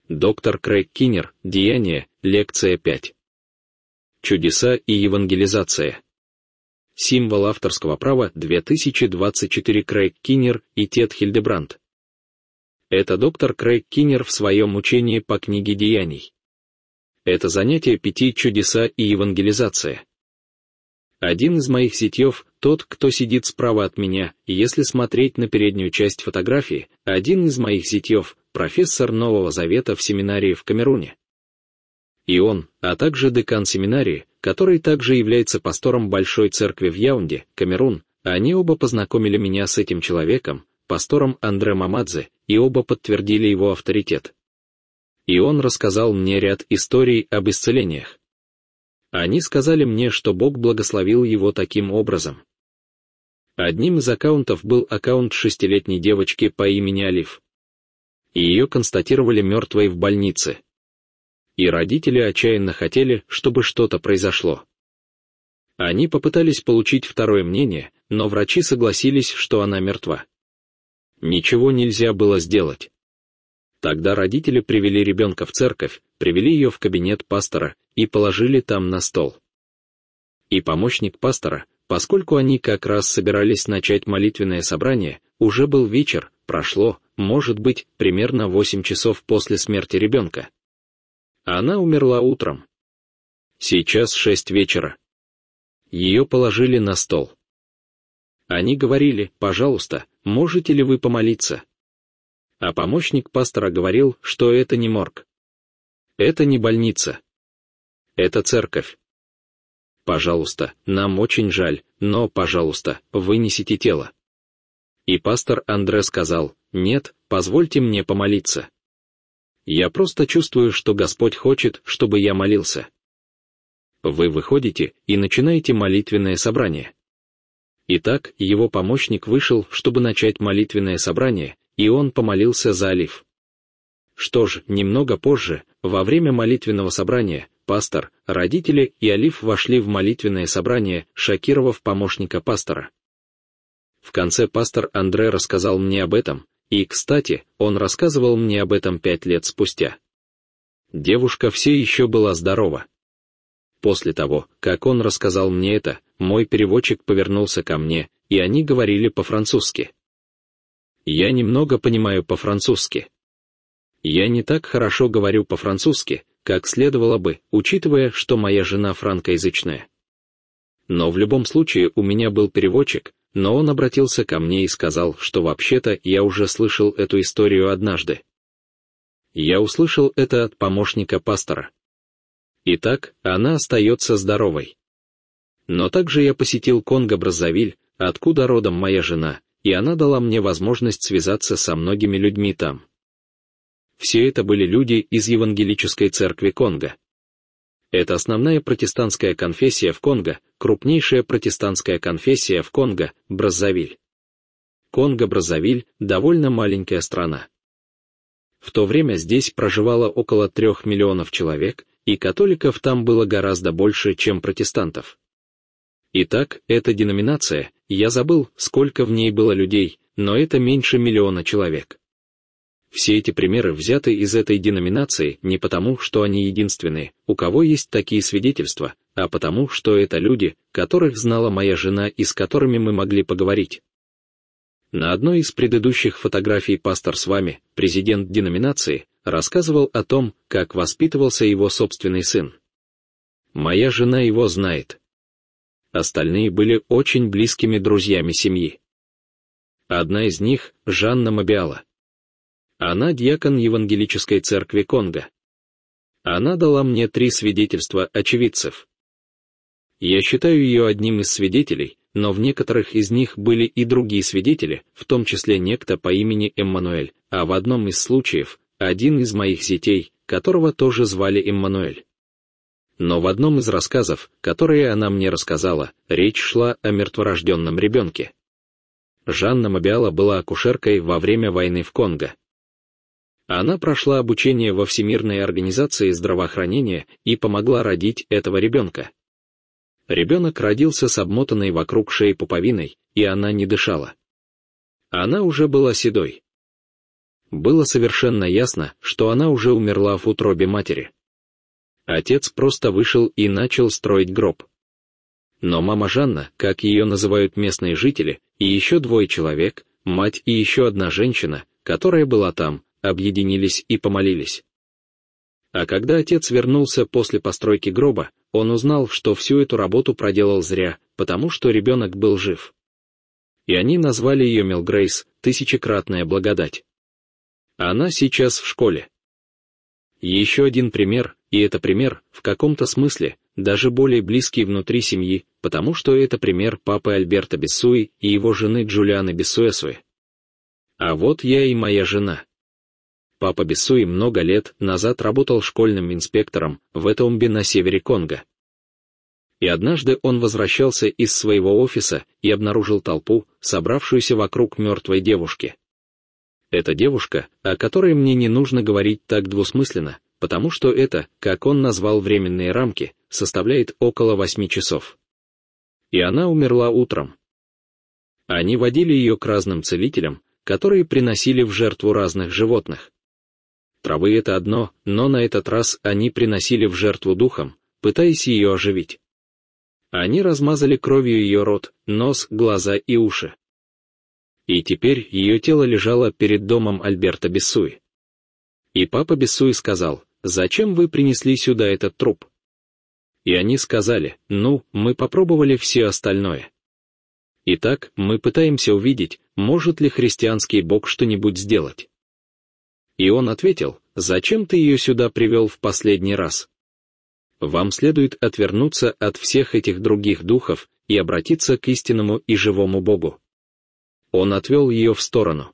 Доктор Крейг Киннер, Деяния, лекция 5. Чудеса и евангелизация. Символ авторского права 2024. Крейг Киннер и Тед Хильдебранд. Это доктор Крейг Киннер в своем учении по книге Деяний. Это занятие 5 чудеса и евангелизация. Один из моих зятьев, тот, кто сидит справа от меня, и если смотреть на переднюю часть фотографии, один из моих зятьев, профессор Нового Завета в семинарии в Камеруне. И он, а также декан семинарии, который также является пастором Большой Церкви в Яунде, Камерун, они оба познакомили меня с этим человеком, пастором Андре Мамадзе, и оба подтвердили его авторитет. И он рассказал мне ряд историй об исцелениях. Они сказали мне, что Бог благословил его таким образом. Одним из аккаунтов был аккаунт 6-летней девочки по имени Алиф. И ее констатировали мертвой в больнице. И родители отчаянно хотели, чтобы что-то произошло. Они попытались получить второе мнение, но врачи согласились, что она мертва. Ничего нельзя было сделать. Тогда родители привели ребенка в церковь, привели ее в кабинет пастора и положили там на стол. И помощник пастора, поскольку они как раз собирались начать молитвенное собрание, уже был вечер, прошло, может быть, примерно 8 часов после смерти ребенка. Она умерла утром. Сейчас 6 вечера. Ее положили на стол. Они говорили: «Пожалуйста, можете ли вы помолиться?» А помощник пастора говорил, что это не морг. Это не больница. Это церковь. Пожалуйста, нам очень жаль, но, пожалуйста, вынесите тело. И пастор Андре сказал: «Нет, позвольте мне помолиться. Я просто чувствую, что Господь хочет, чтобы я молился». Вы выходите и начинаете молитвенное собрание. Итак, его помощник вышел, чтобы начать молитвенное собрание, и он помолился за Алиф. Что ж, немного позже, во время молитвенного собрания, пастор, родители и Алиф вошли в молитвенное собрание, шокировав помощника пастора. В конце пастор Андре рассказал мне об этом, и, кстати, он рассказывал мне об этом 5 лет спустя. Девушка все еще была здорова. После того, как он рассказал мне это, мой переводчик повернулся ко мне, и они говорили по-французски. Я немного понимаю по-французски. Я не так хорошо говорю по-французски, как следовало бы, учитывая, что моя жена франкоязычная. Но в любом случае у меня был переводчик, но он обратился ко мне и сказал, что вообще-то я уже слышал эту историю однажды. Я услышал это от помощника пастора. Итак, она остается здоровой. Но также я посетил Конго-Браззавиль, откуда родом моя жена, и она дала мне возможность связаться со многими людьми там. Все это были люди из Евангелической церкви Конго. Это основная протестантская конфессия в Конго, крупнейшая протестантская конфессия в Конго, Браззавиль. Конго-Браззавиль — довольно маленькая страна. В то время здесь проживало около 3 миллионов человек, и католиков там было гораздо больше, чем протестантов. Итак, эта деноминация, я забыл, сколько в ней было людей, но это меньше 1 миллиона человек. Все эти примеры взяты из этой деноминации не потому, что они единственные, у кого есть такие свидетельства, а потому, что это люди, которых знала моя жена и с которыми мы могли поговорить. На одной из предыдущих фотографий пастор с вами, президент деноминации, рассказывал о том, как воспитывался его собственный сын. Моя жена его знает. Остальные были очень близкими друзьями семьи. Одна из них — Жанна Мабиала. Она диакон Евангелической церкви Конго. Она дала мне 3 свидетельства очевидцев. Я считаю ее одним из свидетелей, но в некоторых из них были и другие свидетели, в том числе некто по имени Эммануэль, а в одном из случаев — один из моих зятей, которого тоже звали Эммануэль. Но в одном из рассказов, которые она мне рассказала, речь шла о мертворожденном ребенке. Жанна Мабиала была акушеркой во время войны в Конго. Она прошла обучение во Всемирной организации здравоохранения и помогла родить этого ребенка. Ребенок родился с обмотанной вокруг шеи пуповиной, и она не дышала. Она уже была седой. Было совершенно ясно, что она уже умерла в утробе матери. Отец просто вышел и начал строить гроб. Но мама Жанна, как ее называют местные жители, и еще 2 человек, мать и еще 1 женщина, которая была там, объединились и помолились. А когда отец вернулся после постройки гроба, он узнал, что всю эту работу проделал зря, потому что ребенок был жив. И они назвали ее Милгрейс, тысячекратная благодать. Она сейчас в школе. Еще один пример, и это пример, в каком-то смысле, даже более близкий внутри семьи, потому что это пример папы Альберто Бессуи и его жены Джулианы Бессуэсуи. А вот я и моя жена. Папа Бессуи много лет назад работал школьным инспектором в Этаумбе на севере Конго. И однажды он возвращался из своего офиса и обнаружил толпу, собравшуюся вокруг мертвой девушки. Эта девушка, о которой мне не нужно говорить так двусмысленно, потому что это, как он назвал временные рамки, составляет около 8 часов. И она умерла утром. Они водили ее к разным целителям, которые приносили в жертву разных животных. Травы — это одно, но на этот раз они приносили в жертву духом, пытаясь ее оживить. Они размазали кровью ее рот, нос, глаза и уши. И теперь ее тело лежало перед домом Альберто Бессуи. И папа Бессуи сказал: «Зачем вы принесли сюда этот труп?» И они сказали: «Ну, мы попробовали все остальное. Итак, мы пытаемся увидеть, может ли христианский Бог что-нибудь сделать». И он ответил: «Зачем ты ее сюда привел в последний раз? Вам следует отвернуться от всех этих других духов и обратиться к истинному и живому Богу». Он отвел ее в сторону.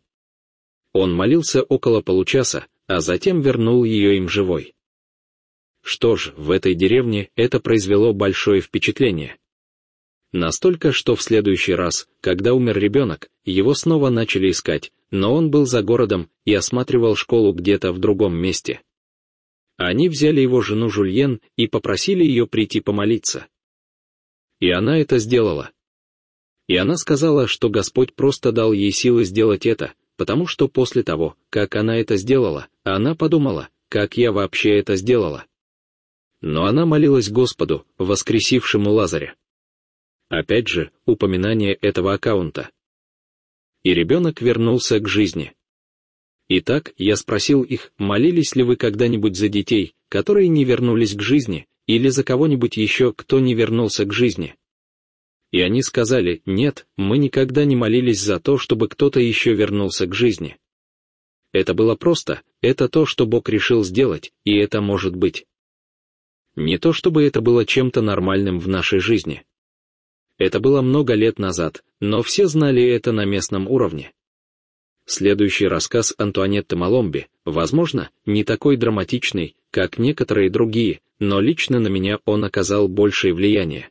Он молился около получаса, а затем вернул ее им живой. Что ж, в этой деревне это произвело большое впечатление. Настолько, что в следующий раз, когда умер ребенок, его снова начали искать, но он был за городом и осматривал школу где-то в другом месте. Они взяли его жену Жульен и попросили ее прийти помолиться. И она это сделала. И она сказала, что Господь просто дал ей силы сделать это, потому что после того, как она это сделала, она подумала, как я вообще это сделала. Но она молилась Господу, воскресившему Лазаря. Опять же, упоминание этого аккаунта. И ребенок вернулся к жизни. Итак, я спросил их, молились ли вы когда-нибудь за детей, которые не вернулись к жизни, или за кого-нибудь еще, кто не вернулся к жизни? И они сказали: нет, мы никогда не молились за то, чтобы кто-то еще вернулся к жизни. Это было просто, это то, что Бог решил сделать, и это может быть. Не то чтобы это было чем-то нормальным в нашей жизни. Это было много лет назад, но все знали это на местном уровне. Следующий рассказ Антуанетты Маломби, возможно, не такой драматичный, как некоторые другие, но лично на меня он оказал большее влияние.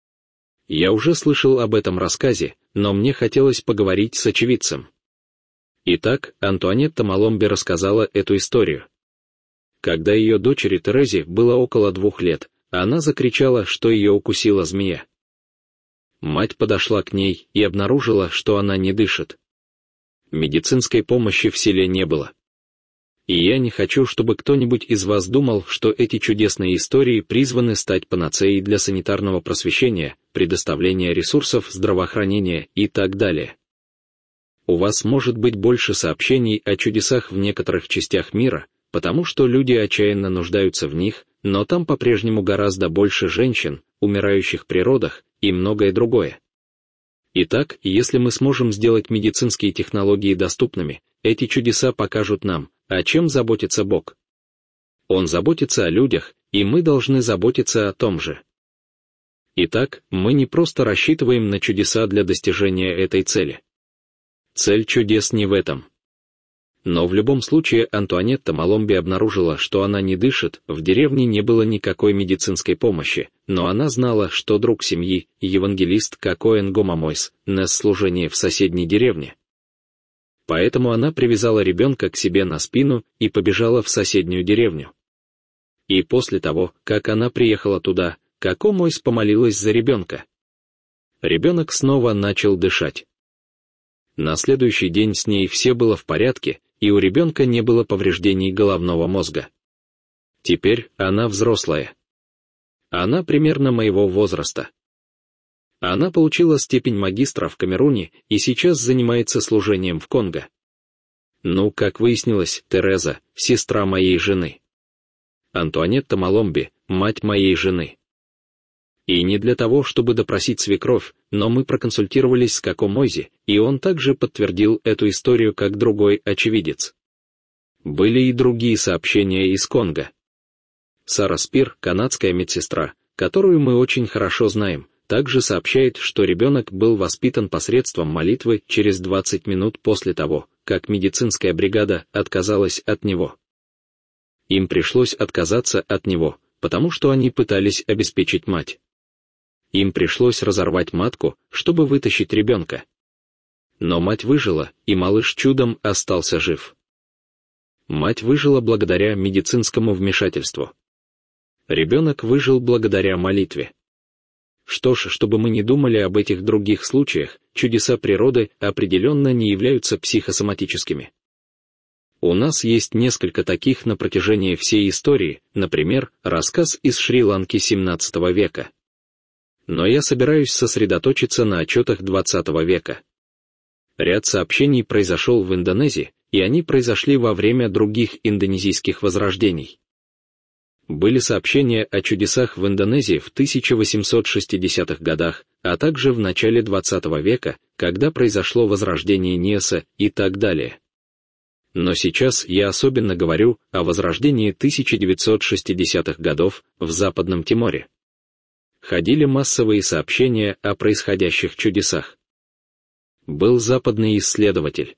Я уже слышал об этом рассказе, но мне хотелось поговорить с очевидцем. Итак, Антуанетта Маломби рассказала эту историю. Когда ее дочери Терезе было около 2 лет, она закричала, что ее укусила змея. Мать подошла к ней и обнаружила, что она не дышит. Медицинской помощи в селе не было. И я не хочу, чтобы кто-нибудь из вас думал, что эти чудесные истории призваны стать панацеей для санитарного просвещения, предоставления ресурсов здравоохранения и так далее. У вас может быть больше сообщений о чудесах в некоторых частях мира, потому что люди отчаянно нуждаются в них, но там по-прежнему гораздо больше женщин, умирающих при родах, и многое другое. Итак, если мы сможем сделать медицинские технологии доступными, эти чудеса покажут нам, о чем заботится Бог. Он заботится о людях, и мы должны заботиться о том же. Итак, мы не просто рассчитываем на чудеса для достижения этой цели. Цель чудес не в этом. Но в любом случае Антуанетта Маломби обнаружила, что она не дышит, в деревне не было никакой медицинской помощи, но она знала, что друг семьи, евангелист Кокоэн Гомамойс, нес служение в соседней деревне. Поэтому она привязала ребенка к себе на спину и побежала в соседнюю деревню. И после того, как она приехала туда, Кокомойс помолилась за ребенка. Ребенок снова начал дышать. На следующий день с ней все было в порядке, и у ребенка не было повреждений головного мозга. Теперь она взрослая. Она примерно моего возраста. Она получила степень магистра в Камеруне и сейчас занимается служением в Конго. Ну, как выяснилось, Тереза — сестра моей жены. Антуанетта Маломби — мать моей жены. И не для того, чтобы допросить свекровь, но мы проконсультировались с Како Мойзи, и он также подтвердил эту историю как другой очевидец. Были и другие сообщения из Конго. Сара Спир, канадская медсестра, которую мы очень хорошо знаем, также сообщает, что ребенок был воспитан посредством молитвы через 20 минут после того, как медицинская бригада отказалась от него. Им пришлось отказаться от него, потому что они пытались обеспечить мать. Им пришлось разорвать матку, чтобы вытащить ребенка. Но мать выжила, и малыш чудом остался жив. Мать выжила благодаря медицинскому вмешательству. Ребенок выжил благодаря молитве. Что ж, чтобы мы не думали об этих других случаях, чудеса природы определенно не являются психосоматическими. У нас есть несколько таких на протяжении всей истории, например, рассказ из Шри-Ланки XVII века. Но я собираюсь сосредоточиться на отчетах XX века. Ряд сообщений произошел в Индонезии, и они произошли во время других индонезийских возрождений. Были сообщения о чудесах в Индонезии в 1860-х годах, а также в начале XX века, когда произошло возрождение Ниаса и так далее. Но сейчас я особенно говорю о возрождении 1960-х годов в Западном Тиморе. Ходили массовые сообщения о происходящих чудесах. Был западный исследователь.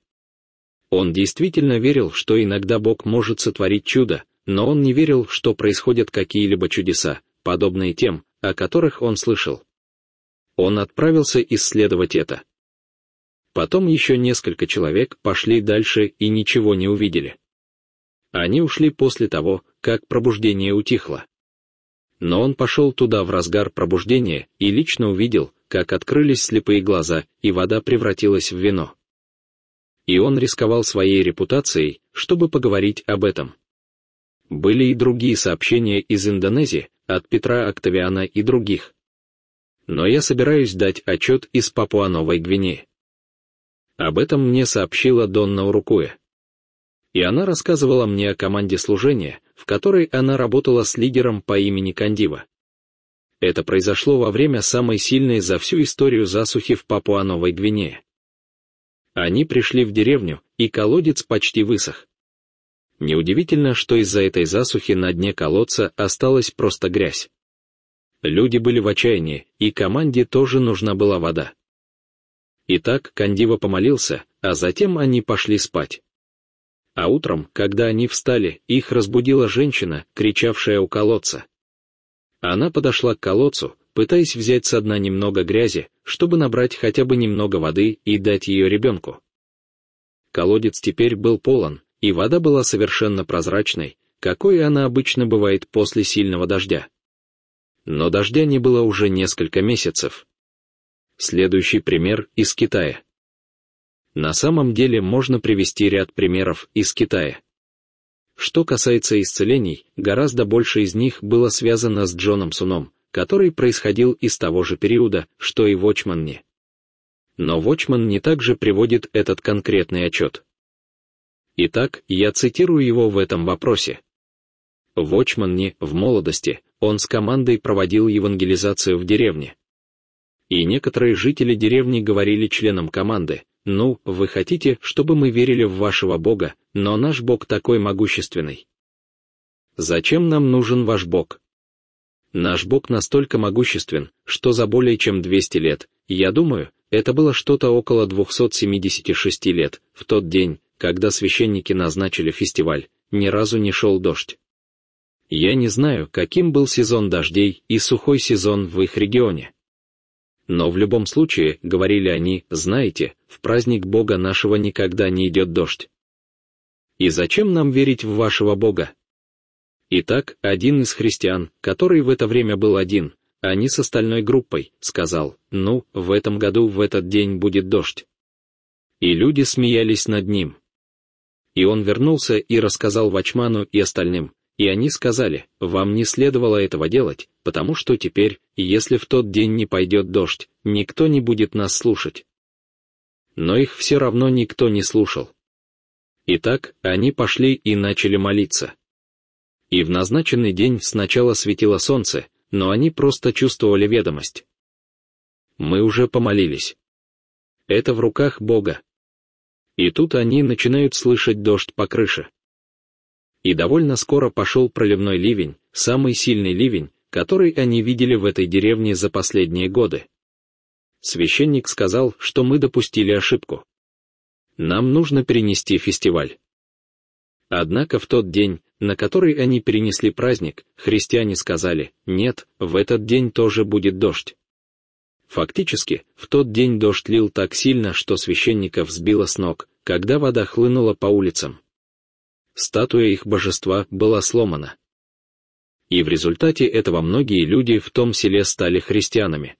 Он действительно верил, что иногда Бог может сотворить чудо, но он не верил, что происходят какие-либо чудеса, подобные тем, о которых он слышал. Он отправился исследовать это. Потом еще несколько человек пошли дальше и ничего не увидели. Они ушли после того, как пробуждение утихло. Но он пошел туда в разгар пробуждения и лично увидел, как открылись слепые глаза, и вода превратилась в вино. И он рисковал своей репутацией, чтобы поговорить об этом. Были и другие сообщения из Индонезии, от Петра Октавиана и других. Но я собираюсь дать отчет из Папуа-Новой Гвинеи. Об этом мне сообщила Донна Урукуэ. И она рассказывала мне о команде служения, в которой она работала с лидером по имени Кандива. Это произошло во время самой сильной за всю историю засухи в Папуа-Новой Гвинее. Они пришли в деревню, и колодец почти высох. Неудивительно, что из-за этой засухи на дне колодца осталась просто грязь. Люди были в отчаянии, и команде тоже нужна была вода. Итак, Кандива помолился, а затем они пошли спать. А утром, когда они встали, их разбудила женщина, кричавшая у колодца. Она подошла к колодцу, пытаясь взять со дна немного грязи, чтобы набрать хотя бы немного воды и дать ее ребенку. Колодец теперь был полон, и вода была совершенно прозрачной, какой она обычно бывает после сильного дождя. Но дождя не было уже несколько месяцев. Следующий пример из Китая. На самом деле можно привести ряд примеров из Китая. Что касается исцелений, гораздо больше из них было связано с Джоном Суном, который происходил из того же периода, что и Watchman Nee. Но Watchman Nee также приводит этот конкретный отчет. Итак, я цитирую его в этом вопросе. Watchman Nee в молодости, он с командой проводил евангелизацию в деревне. И некоторые жители деревни говорили членам команды: «Ну, вы хотите, чтобы мы верили в вашего Бога, но наш Бог такой могущественный. Зачем нам нужен ваш Бог? Наш Бог настолько могуществен, что за более чем 200 лет, я думаю, это было что-то около 276 лет, в тот день, когда священники назначили фестиваль, ни разу не шел дождь. Я не знаю, каким был сезон дождей и сухой сезон в их регионе. Но в любом случае, говорили они, знаете, в праздник Бога нашего никогда не идет дождь. И зачем нам верить в вашего Бога? Итак, один из христиан, который в это время был один, а не с остальной группой, сказал: «Ну, в этом году в этот день будет дождь». И люди смеялись над ним. И он вернулся и рассказал Вачману и остальным, и они сказали: «Вам не следовало этого делать, потому что теперь, если в тот день не пойдет дождь, никто не будет нас слушать». Но их все равно никто не слушал. Итак, они пошли и начали молиться. И в назначенный день сначала светило солнце, но они просто чувствовали ведомость. Мы уже помолились. Это в руках Бога. И тут они начинают слышать дождь по крыше. И довольно скоро пошел проливной ливень, самый сильный ливень, который они видели в этой деревне за последние годы. Священник сказал, что мы допустили ошибку. Нам нужно перенести фестиваль. Однако в тот день, на который они перенесли праздник, христиане сказали: «Нет, в этот день тоже будет дождь». Фактически, в тот день дождь лил так сильно, что священников сбило с ног, когда вода хлынула по улицам. Статуя их божества была сломана. И в результате этого многие люди в том селе стали христианами.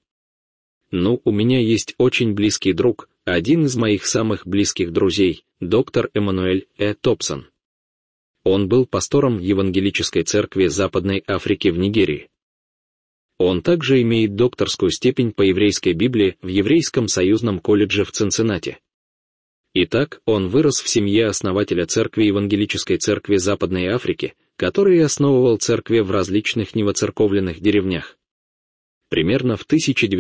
У меня есть очень близкий друг, один из моих самых близких друзей, доктор Эммануэль Топсон. Он был пастором Евангелической церкви Западной Африки в Нигерии. Он также имеет докторскую степень по еврейской Библии в Еврейском союзном колледже в Цинциннати. Итак, он вырос в семье основателя церкви Евангелической церкви Западной Африки, который основывал церкви в различных невоцерковленных деревнях. Примерно в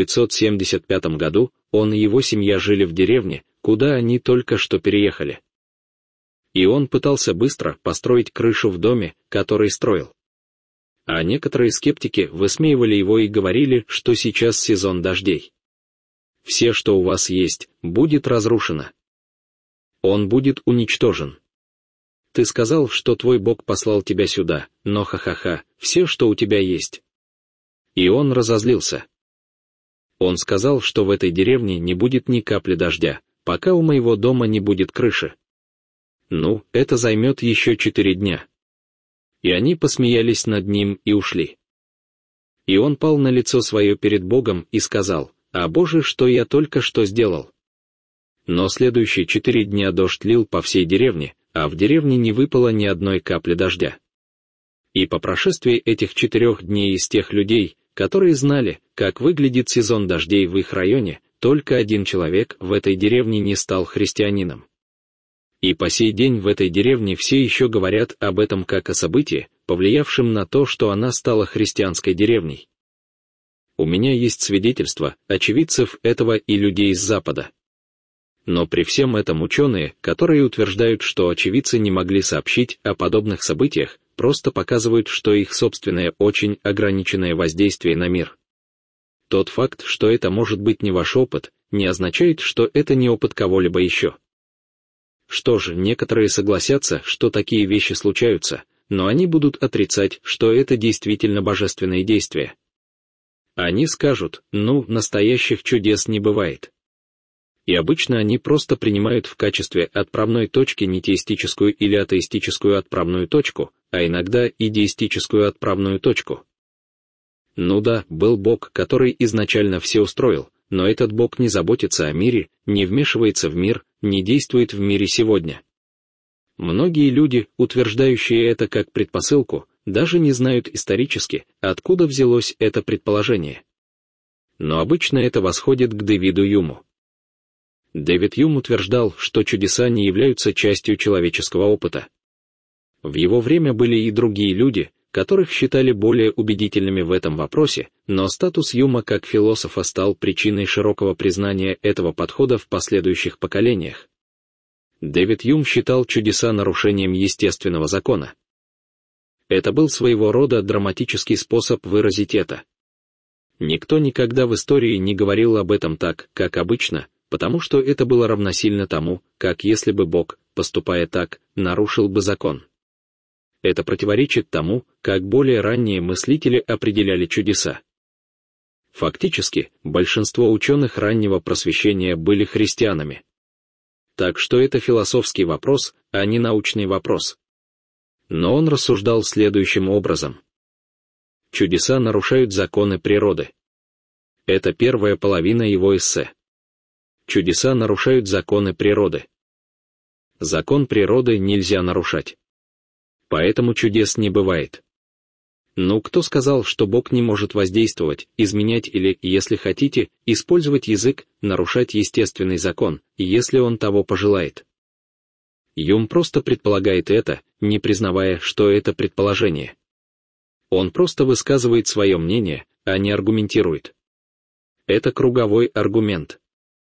1975 году он и его семья жили в деревне, куда они только что переехали. И он пытался быстро построить крышу в доме, который строил. А некоторые скептики высмеивали его и говорили, что сейчас сезон дождей. Все, что у вас есть, будет разрушено. Он будет уничтожен. Ты сказал, что твой Бог послал тебя сюда, но ха-ха-ха, все, что у тебя есть. И он разозлился. Он сказал, что в этой деревне не будет ни капли дождя, пока у моего дома не будет крыши. Это займет еще 4 дня. И они посмеялись над ним и ушли. И он пал на лицо свое перед Богом и сказал: «А Боже, что я только что сделал?» Но следующие 4 дня дождь лил по всей деревне, а в деревне не выпало ни одной капли дождя. И по прошествии этих 4 дней из тех людей, которые знали, как выглядит сезон дождей в их районе, только один человек в этой деревне не стал христианином. И по сей день в этой деревне все еще говорят об этом как о событии, повлиявшем на то, что она стала христианской деревней. У меня есть свидетельства очевидцев этого и людей из Запада. Но при всем этом ученые, которые утверждают, что очевидцы не могли сообщить о подобных событиях, просто показывают, что их собственное очень ограниченное воздействие на мир. Тот факт, что это может быть не ваш опыт, не означает, что это не опыт кого-либо еще. Что ж, некоторые согласятся, что такие вещи случаются, но они будут отрицать, что это действительно божественные действия. Они скажут: настоящих чудес не бывает. И обычно они просто принимают в качестве отправной точки не теистическую или атеистическую отправную точку, а иногда и деистическую отправную точку. Да, был Бог, который изначально все устроил, но этот Бог не заботится о мире, не вмешивается в мир, не действует в мире сегодня. Многие люди, утверждающие это как предпосылку, даже не знают исторически, откуда взялось это предположение. Но обычно это восходит к Дэвиду Юму. Дэвид Юм утверждал, что чудеса не являются частью человеческого опыта. В его время были и другие люди, которых считали более убедительными в этом вопросе, но статус Юма как философа стал причиной широкого признания этого подхода в последующих поколениях. Дэвид Юм считал чудеса нарушением естественного закона. Это был своего рода драматический способ выразить это. Никто никогда в истории не говорил об этом так, как обычно, потому что это было равносильно тому, как если бы Бог, поступая так, нарушил бы закон. Это противоречит тому, как более ранние мыслители определяли чудеса. Фактически, большинство ученых раннего просвещения были христианами. Так что это философский вопрос, а не научный вопрос. Но он рассуждал следующим образом. Чудеса нарушают законы природы. Это первая половина его эссе. Чудеса нарушают законы природы. закон природы нельзя нарушать. Поэтому чудес не бывает. Ну, кто сказал, что Бог не может воздействовать, изменять или, если хотите, использовать язык, нарушать естественный закон, если он того пожелает? Юм просто предполагает это, не признавая, что это предположение. Он просто высказывает свое мнение, а не аргументирует. Это круговой аргумент.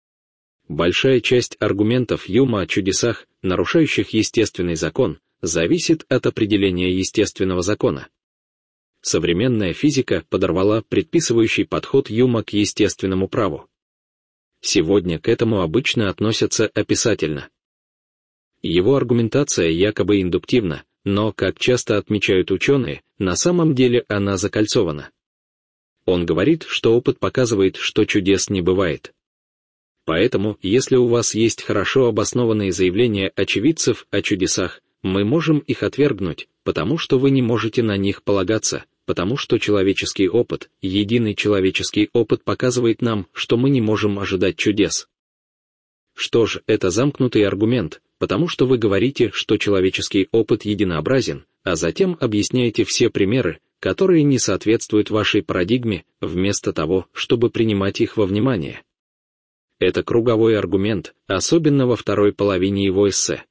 Большая часть аргументов Юма о чудесах, нарушающих естественный закон, зависит от определения естественного закона. Современная физика подорвала предписывающий подход Юма к естественному праву. Сегодня к этому обычно относятся описательно. Его аргументация якобы индуктивна, но, как часто отмечают ученые, на самом деле она закольцована. Он говорит, что опыт показывает, что чудес не бывает. Поэтому, если у вас есть хорошо обоснованные заявления очевидцев о чудесах, мы можем их отвергнуть, потому что вы не можете на них полагаться, потому что человеческий опыт, единый человеческий опыт показывает нам, что мы не можем ожидать чудес. Что ж, это замкнутый аргумент, потому что вы говорите, что человеческий опыт единообразен, а затем объясняете все примеры, которые не соответствуют вашей парадигме, вместо того, чтобы принимать их во внимание. Это круговой аргумент, особенно во второй половине его эссе.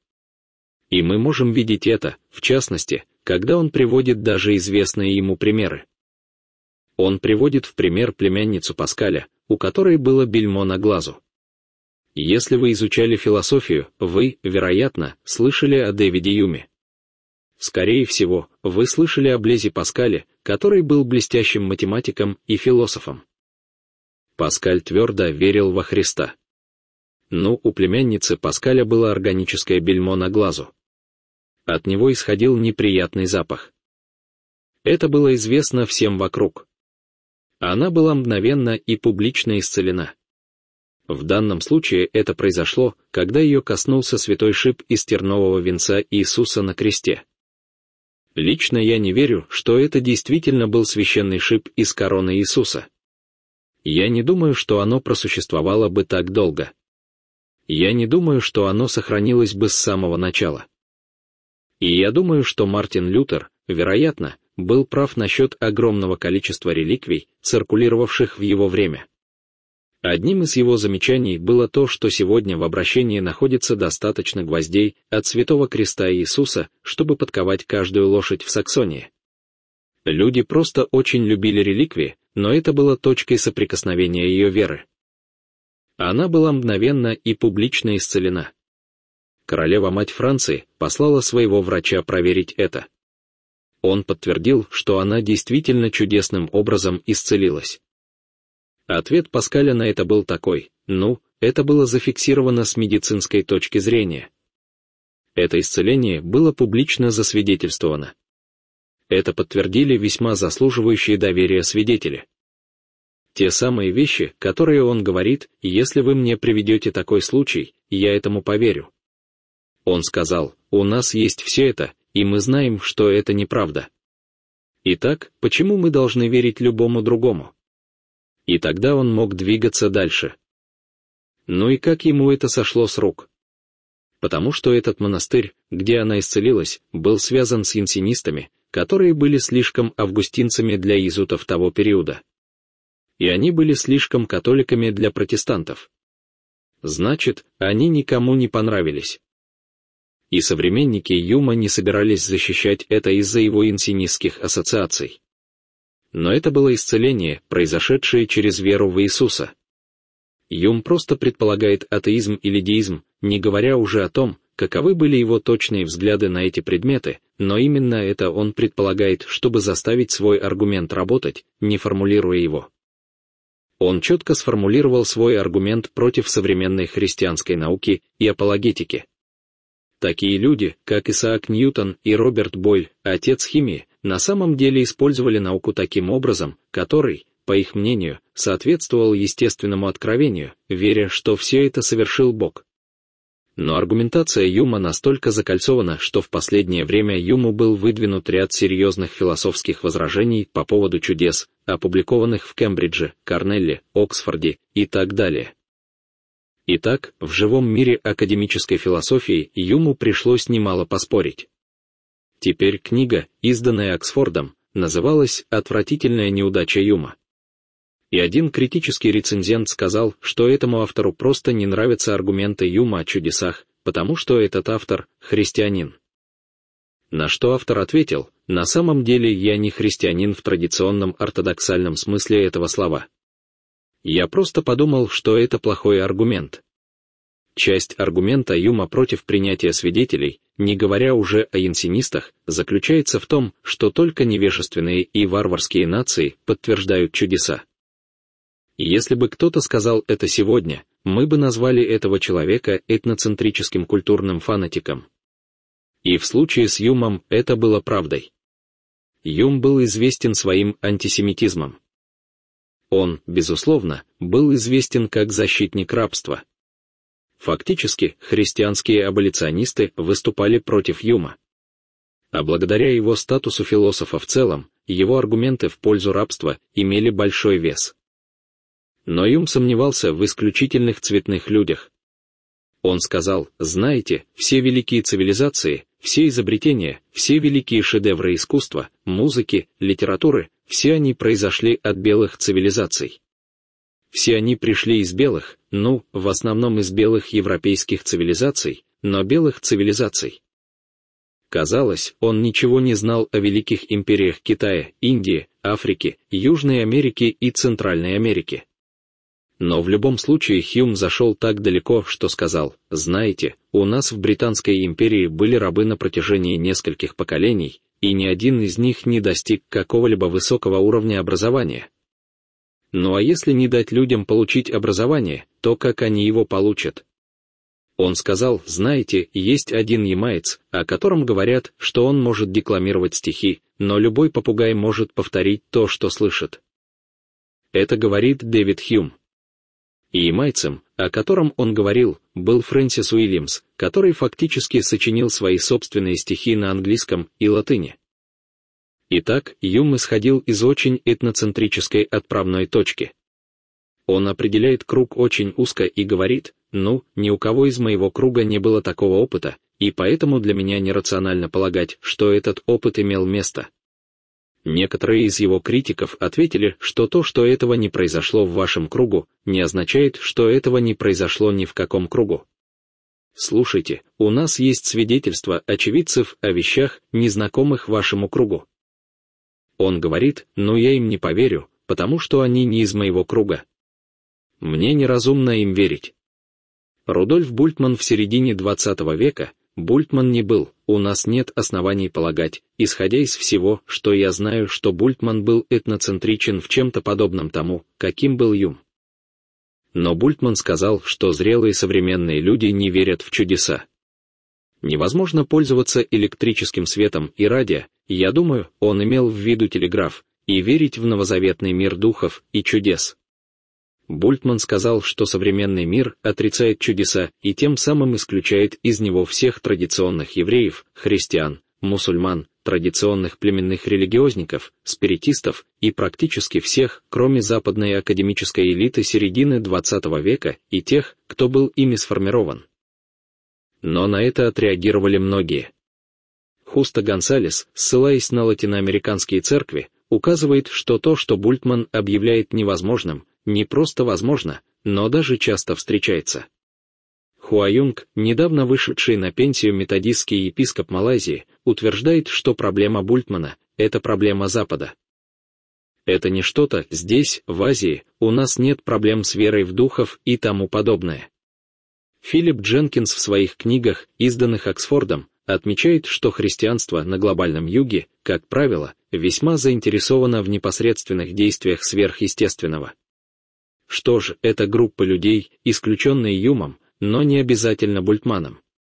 И мы можем видеть это, в частности, когда он приводит даже известные ему примеры. Он приводит в пример племянницу Паскаля, у которой было бельмо на глазу. Если вы изучали философию, вы, вероятно, слышали о Дэвиде Юме. Скорее всего, вы слышали о Блезе Паскале, который был блестящим математиком и философом. Паскаль твердо верил во Христа. Но у племянницы Паскаля было органическое бельмо на глазу. От него исходил неприятный запах. Это было известно всем вокруг. Она была мгновенно и публично исцелена. В данном случае это произошло, когда ее коснулся святой шип из тернового венца Иисуса на кресте. Лично я не верю, что это действительно был священный шип из короны Иисуса. Я не думаю, что оно просуществовало бы так долго. Я не думаю, что оно сохранилось бы с самого начала. И я думаю, что Мартин Лютер, вероятно, был прав насчет огромного количества реликвий, циркулировавших в его время. Одним из его замечаний было то, что сегодня в обращении находится достаточно гвоздей от Святого Креста Иисуса, чтобы подковать каждую лошадь в Саксонии. Люди просто очень любили реликвии, но это было точкой соприкосновения ее веры. Она была мгновенно и публично исцелена. Королева-мать Франции послала своего врача проверить это. Он подтвердил, что она действительно чудесным образом исцелилась. Ответ Паскаля на это был такой: это было зафиксировано с медицинской точки зрения. Это исцеление было публично засвидетельствовано. Это подтвердили весьма заслуживающие доверия свидетели. Те самые вещи, которые он говорит: если вы мне приведете такой случай, я этому поверю. Он сказал: у нас есть все это, и мы знаем, что это неправда. Итак, почему мы должны верить любому другому? И тогда он мог двигаться дальше. Ну и как ему это сошло с рук? Потому что этот монастырь, где она исцелилась, был связан с янсенистами, которые были слишком августинцами для иезутов того периода. И они были слишком католиками для протестантов. Значит, они никому не понравились. И современники Юма не собирались защищать это из-за его янсенистских ассоциаций. Но это было исцеление, произошедшее через веру в Иисуса. Юм просто предполагает атеизм или деизм, не говоря уже о том, каковы были его точные взгляды на эти предметы, но именно это он предполагает, чтобы заставить свой аргумент работать, не формулируя его. Он четко сформулировал свой аргумент против современной христианской науки и апологетики. Такие люди, как Исаак Ньютон и Роберт Бойль, отец химии, на самом деле использовали науку таким образом, который, по их мнению, соответствовал естественному откровению, веря, что все это совершил Бог. Но аргументация Юма настолько закольцована, что в последнее время Юму был выдвинут ряд серьезных философских возражений по поводу чудес, опубликованных в Кембридже, Корнелле, Оксфорде и так далее. Итак, в живом мире академической философии Юму пришлось немало поспорить. Теперь книга, изданная Оксфордом, называлась «Отвратительная неудача Юма». И один критический рецензент сказал, что этому автору просто не нравятся аргументы Юма о чудесах, потому что этот автор – христианин. На что автор ответил: «На самом деле я не христианин в традиционном ортодоксальном смысле этого слова. Я просто подумал, что это плохой аргумент». Часть аргумента Юма против принятия свидетелей, не говоря уже о янсенистах, заключается в том, что только невежественные и варварские нации подтверждают чудеса. Если бы кто-то сказал это сегодня, мы бы назвали этого человека этноцентрическим культурным фанатиком. И в случае с Юмом это было правдой. Юм был известен своим антисемитизмом. Он, безусловно, был известен как защитник рабства. Фактически, христианские аболиционисты выступали против Юма. А благодаря его статусу философа в целом, его аргументы в пользу рабства имели большой вес. Но Юм сомневался в исключительных цветных людях. Он сказал: «Знаете, все великие цивилизации, все изобретения, все великие шедевры искусства, музыки, литературы, все они произошли от белых цивилизаций. Все они пришли из белых, в основном из белых европейских цивилизаций, но белых цивилизаций». Казалось, он ничего не знал о великих империях Китая, Индии, Африки, Южной Америки и Центральной Америки. Но в любом случае Хьюм зашел так далеко, что сказал: «Знаете, у нас в Британской империи были рабы на протяжении нескольких поколений, и ни один из них не достиг какого-либо высокого уровня образования. Ну а если не дать людям получить образование, то как они его получат?» Он сказал: «Знаете, есть один ямаец, о котором говорят, что он может декламировать стихи, но любой попугай может повторить то, что слышит». Это говорит Дэвид Хьюм. И ямайцем, о котором он говорил, был Фрэнсис Уильямс, который фактически сочинил свои собственные стихи на английском и латыни. Итак, Юм исходил из очень этноцентрической отправной точки. Он определяет круг очень узко и говорит: ни у кого из моего круга не было такого опыта, и поэтому для меня нерационально полагать, что этот опыт имел место. Некоторые из его критиков ответили, что то, что этого не произошло в вашем кругу, не означает, что этого не произошло ни в каком кругу. Слушайте, у нас есть свидетельства очевидцев о вещах, незнакомых вашему кругу. Он говорит: я им не поверю, потому что они не из моего круга. Мне неразумно им верить. Рудольф Бультман в середине XX века, Бультман не был, у нас нет оснований полагать, исходя из всего, что я знаю, что Бультман был этноцентричен в чем-то подобном тому, каким был Юм. Но Бультман сказал, что зрелые современные люди не верят в чудеса. Невозможно пользоваться электрическим светом и радио, я думаю, он имел в виду телеграф, и верить в новозаветный мир духов и чудес. Бультман сказал, что современный мир отрицает чудеса и тем самым исключает из него всех традиционных евреев, христиан, мусульман, традиционных племенных религиозников, спиритистов и практически всех, кроме западной академической элиты середины XX века и тех, кто был ими сформирован. Но на это отреагировали многие. Хусто Гонсалес, ссылаясь на латиноамериканские церкви, указывает, что то, что Бультман объявляет невозможным, не просто возможно, но даже часто встречается. Хуаюнг, недавно вышедший на пенсию методистский епископ Малайзии, утверждает, что проблема Бультмана – это проблема Запада. Это не что-то здесь, в Азии, у нас нет проблем с верой в духов и тому подобное. Филипп Дженкинс в своих книгах, изданных Оксфордом, отмечает, что христианство на глобальном юге, как правило, весьма заинтересовано в непосредственных действиях сверхъестественного. Что ж, это группа людей, исключенные Юмом, но не обязательно Бультманом.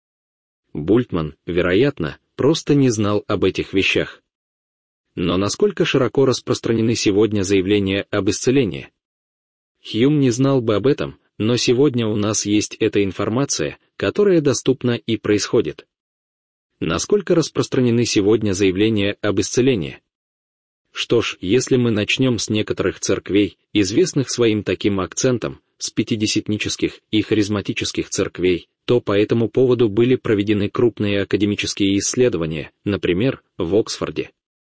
Бультман, вероятно, просто не знал об этих вещах. Но насколько широко распространены сегодня заявления об исцелении? Хьюм не знал бы об этом, но сегодня у нас есть эта информация, которая доступна и происходит. Насколько распространены сегодня заявления об исцелении? Что ж, если мы начнем с некоторых церквей, известных своим таким акцентом, с пятидесятнических и харизматических церквей, то по этому поводу были проведены крупные академические исследования, например, в Оксфорде.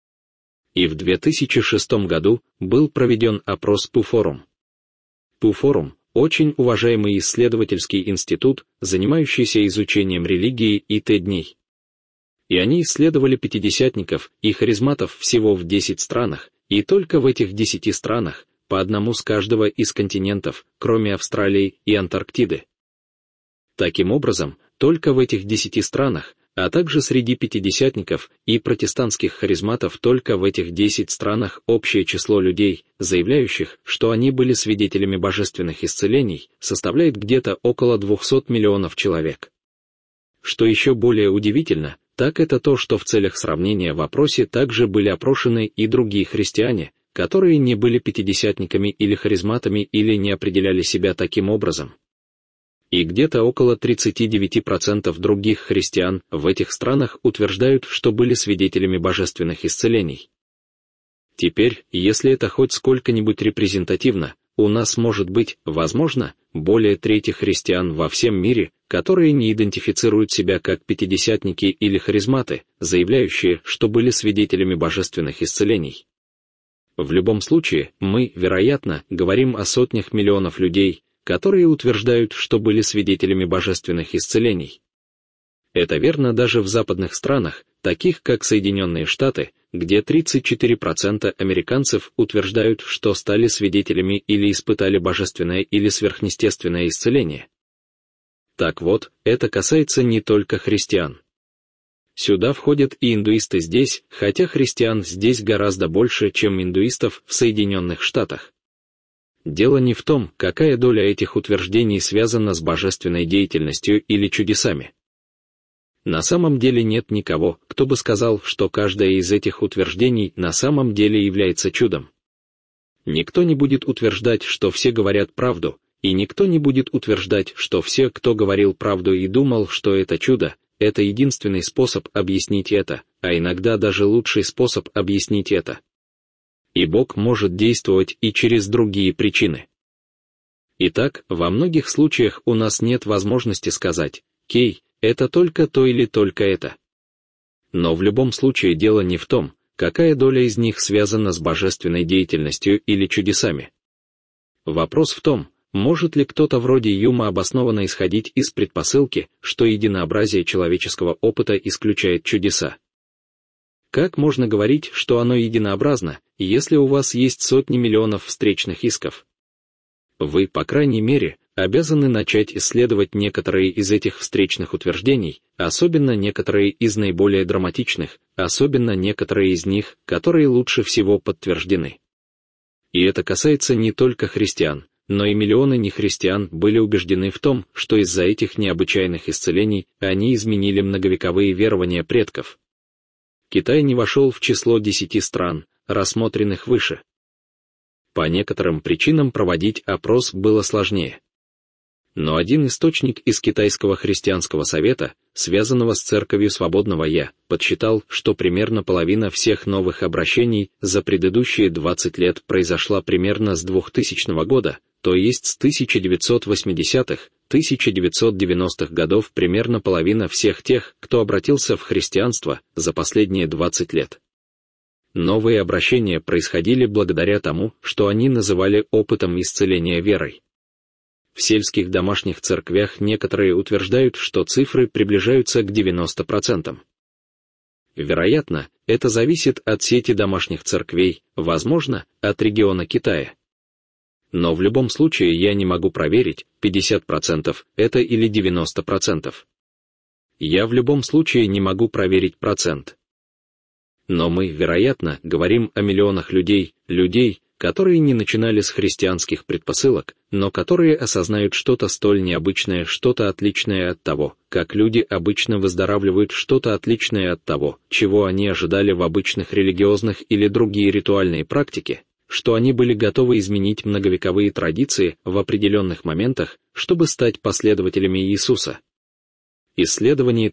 И в 2006 году был проведен опрос Pew Forum. Pew Forum – очень уважаемый исследовательский институт, занимающийся изучением религии и т.д. И они исследовали пятидесятников и харизматов всего в 10 странах, и только в этих 10 странах, по одному с каждого из континентов, кроме Австралии и Антарктиды. Таким образом, только в этих 10 странах, а также среди пятидесятников и протестантских харизматов только в этих 10 странах общее число людей, заявляющих, что они были свидетелями божественных исцелений, составляет где-то около 200 миллионов человек. Что еще более удивительно, так это то, что в целях сравнения в опросе также были опрошены и другие христиане, которые не были пятидесятниками или харизматами или не определяли себя таким образом. И где-то около 39% других христиан в этих странах утверждают, что были свидетелями божественных исцелений. Теперь, если это хоть сколько-нибудь репрезентативно, у нас может быть, возможно, более трети христиан во всем мире, которые не идентифицируют себя как пятидесятники или харизматы, заявляющие, что были свидетелями божественных исцелений. В любом случае, мы, вероятно, говорим о сотнях миллионов людей, которые утверждают, что были свидетелями божественных исцелений. Это верно даже в западных странах, таких как Соединенные Штаты, где 34% американцев утверждают, что стали свидетелями или испытали божественное или сверхъестественное исцеление. Так вот, это касается не только христиан. Сюда входят и индуисты здесь, хотя христиан здесь гораздо больше, чем индуистов в Соединенных Штатах. Дело не в том, какая доля этих утверждений связана с божественной деятельностью или чудесами. На самом деле нет никого, кто бы сказал, что каждое из этих утверждений на самом деле является чудом. Никто не будет утверждать, что все говорят правду, и никто не будет утверждать, что все, кто говорил правду и думал, что это чудо, это единственный способ объяснить это, а иногда даже лучший способ объяснить это. И Бог может действовать и через другие причины. Итак, во многих случаях у нас нет возможности сказать: «Кей, это только то или только это». Но в любом случае дело не в том, какая доля из них связана с божественной деятельностью или чудесами. Вопрос в том, может ли кто-то вроде Юма обоснованно исходить из предпосылки, что единообразие человеческого опыта исключает чудеса. Как можно говорить, что оно единообразно, если у вас есть сотни миллионов встречных исков? Вы, по крайней мере, обязаны начать исследовать некоторые из этих встречных утверждений, особенно некоторые из наиболее драматичных, особенно некоторые из них, которые лучше всего подтверждены. И это касается не только христиан, но и миллионы нехристиан были убеждены в том, что из-за этих необычайных исцелений они изменили многовековые верования предков. Китай не вошел в число 10 стран, рассмотренных выше. По некоторым причинам проводить опрос было сложнее. Но один источник из Китайского христианского совета, связанного с Церковью Свободного Я, подсчитал, что примерно половина всех новых обращений за предыдущие 20 лет произошла примерно с 2000 года, то есть с 1980-х, 1990-х годов примерно половина всех тех, кто обратился в христианство за последние 20 лет. Новые обращения происходили благодаря тому, что они называли опытом исцеления верой. В сельских домашних церквях некоторые утверждают, что цифры приближаются к 90%. Вероятно, это зависит от сети домашних церквей, возможно, от региона Китая. Но в любом случае я не могу проверить, 50% это или 90%. Я в любом случае не могу проверить процент. Но мы, вероятно, говорим о миллионах людей, которые не начинали с христианских предпосылок, но которые осознают что-то столь необычное, что-то отличное от того, как люди обычно выздоравливают, что-то отличное от того, чего они ожидали в обычных религиозных или другие ритуальные практики, что они были готовы изменить многовековые традиции в определенных моментах, чтобы стать последователями Иисуса. Исследование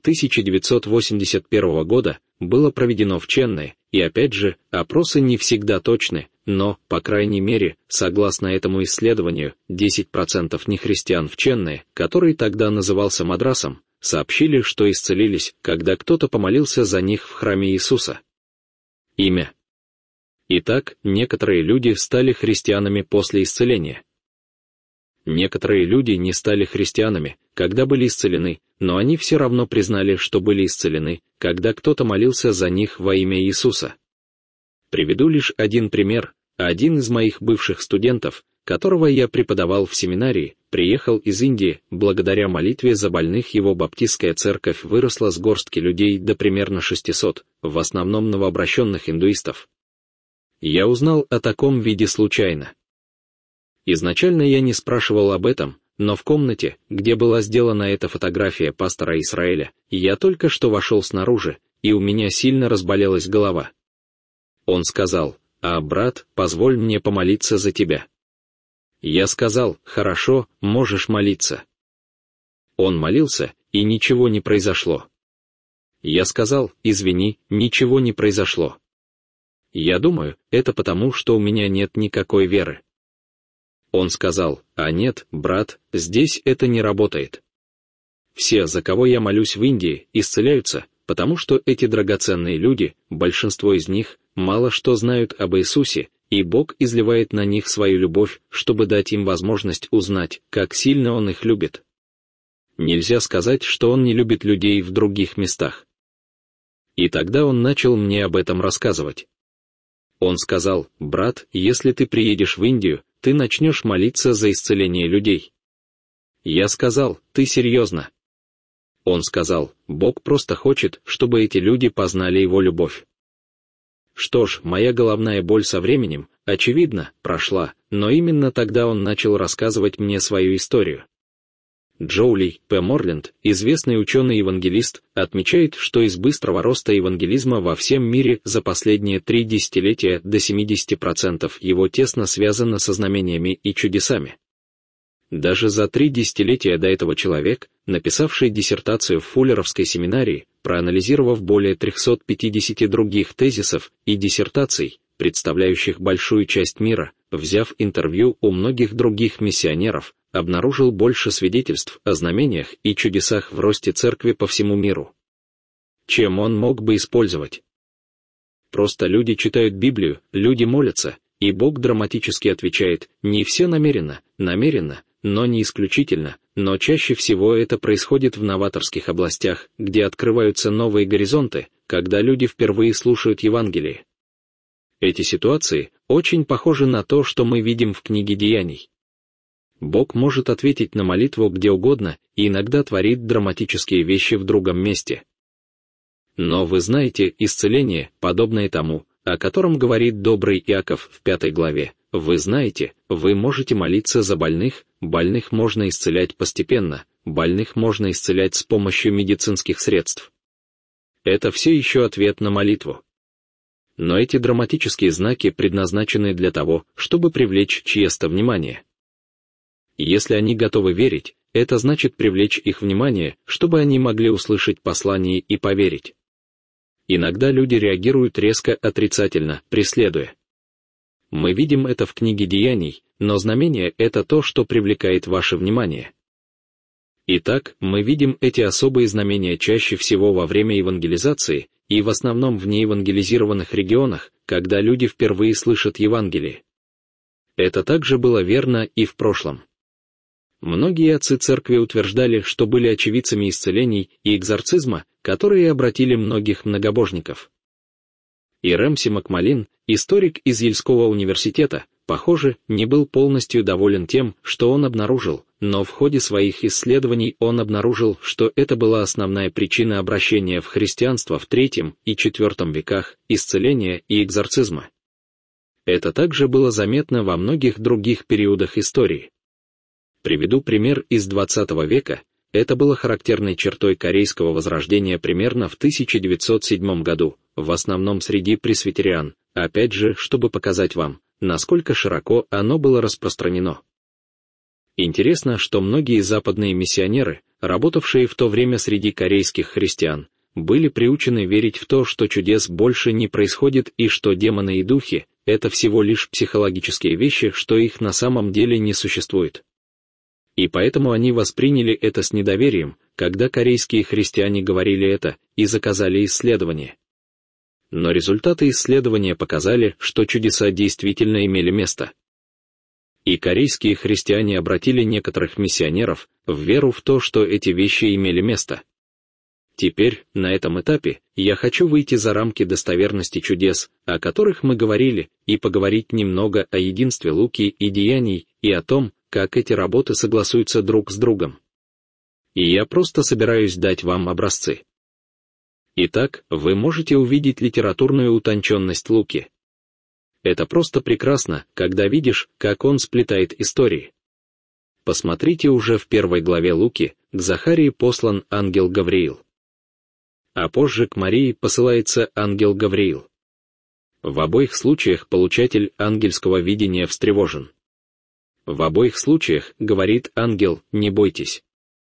1981 года было проведено в Ченне, и опять же, опросы не всегда точны, но, по крайней мере, согласно этому исследованию, 10% нехристиан в Ченне, который тогда назывался Мадрасом, сообщили, что исцелились, когда кто-то помолился за них в храме Иисуса. Имя. Итак, некоторые люди стали христианами после исцеления. Некоторые люди не стали христианами, когда были исцелены, но они все равно признали, что были исцелены, когда кто-то молился за них во имя Иисуса. Приведу лишь один пример. Один из моих бывших студентов, которого я преподавал в семинарии, приехал из Индии. Благодаря молитве за больных его баптистская церковь выросла с горстки людей до примерно 600, в основном новообращенных индуистов. Я узнал о таком виде случайно. Изначально я не спрашивал об этом, но в комнате, где была сделана эта фотография пастора Израиля, я только что вошел снаружи, и у меня сильно разболелась голова. Он сказал: брат, позволь мне помолиться за тебя». Я сказал: «Хорошо, можешь молиться». Он молился, и ничего не произошло. Я сказал: «Извини, ничего не произошло». Я думаю, это потому, что у меня нет никакой веры. Он сказал: «Нет, брат, здесь это не работает. Все, за кого я молюсь в Индии, исцеляются, потому что эти драгоценные люди, большинство из них, мало что знают об Иисусе, и Бог изливает на них свою любовь, чтобы дать им возможность узнать, как сильно Он их любит. Нельзя сказать, что Он не любит людей в других местах». И тогда он начал мне об этом рассказывать. Он сказал: «Брат, если ты приедешь в Индию, ты начнешь молиться за исцеление людей». Я сказал: «Ты серьезно?» Он сказал: «Бог просто хочет, чтобы эти люди познали Его любовь». Что ж, моя головная боль со временем, очевидно, прошла, но именно тогда он начал рассказывать мне свою историю. Джоули П. Морленд, известный ученый-евангелист, отмечает, что из быстрого роста евангелизма во всем мире за последние 3 десятилетия до 70% его тесно связано со знамениями и чудесами. Даже за 3 десятилетия до этого человек, написавший диссертацию в Фуллеровской семинарии, проанализировав более 350 других тезисов и диссертаций, представляющих большую часть мира, взяв интервью у многих других миссионеров, обнаружил больше свидетельств о знамениях и чудесах в росте церкви по всему миру, чем он мог бы использовать. Просто люди читают Библию, люди молятся, и Бог драматически отвечает: не все намеренно, но не исключительно, но чаще всего это происходит в новаторских областях, где открываются новые горизонты, когда люди впервые слушают Евангелие. Эти ситуации очень похожи на то, что мы видим в книге Деяний. Бог может ответить на молитву где угодно и иногда творит драматические вещи в другом месте. Но вы знаете, исцеление, подобное тому, о котором говорит добрый Иаков в 5 главе, вы знаете, вы можете молиться за больных можно исцелять постепенно, больных можно исцелять с помощью медицинских средств. Это все еще ответ на молитву. Но эти драматические знаки предназначены для того, чтобы привлечь чье-то внимание. Если они готовы верить, это значит привлечь их внимание, чтобы они могли услышать послание и поверить. Иногда люди реагируют резко отрицательно, преследуя. Мы видим это в книге Деяний, но знамение — это то, что привлекает ваше внимание. Итак, мы видим эти особые знамения чаще всего во время евангелизации и в основном в неевангелизированных регионах, когда люди впервые слышат Евангелие. Это также было верно и в прошлом. Многие отцы церкви утверждали, что были очевидцами исцелений и экзорцизма, которые обратили многих многобожников. И Рэмси Макмалин, историк из Ельского университета, похоже, не был полностью доволен тем, что он обнаружил, но в ходе своих исследований он обнаружил, что это была основная причина обращения в христианство в III и IV веках, исцеления и экзорцизма. Это также было заметно во многих других периодах истории. Приведу пример из XX века. Это было характерной чертой корейского возрождения примерно в 1907 году, в основном среди пресвитериан, опять же, чтобы показать вам, насколько широко оно было распространено. Интересно, что многие западные миссионеры, работавшие в то время среди корейских христиан, были приучены верить в то, что чудес больше не происходит и что демоны и духи, это всего лишь психологические вещи, что их на самом деле не существует. И поэтому они восприняли это с недоверием, когда корейские христиане говорили это, и заказали исследование. Но результаты исследования показали, что чудеса действительно имели место. И корейские христиане обратили некоторых миссионеров в веру в то, что эти вещи имели место. Теперь, на этом этапе, я хочу выйти за рамки достоверности чудес, о которых мы говорили, и поговорить немного о единстве Луки и Деяний, и о том, как эти работы согласуются друг с другом. И я просто собираюсь дать вам образцы. Итак, вы можете увидеть литературную утонченность Луки. Это просто прекрасно, когда видишь, как он сплетает истории. Посмотрите уже в 1 главе Луки, к Захарии послан ангел Гавриил. А позже к Марии посылается ангел Гавриил. В обоих случаях получатель ангельского видения встревожен. В обоих случаях говорит ангел: «Не бойтесь».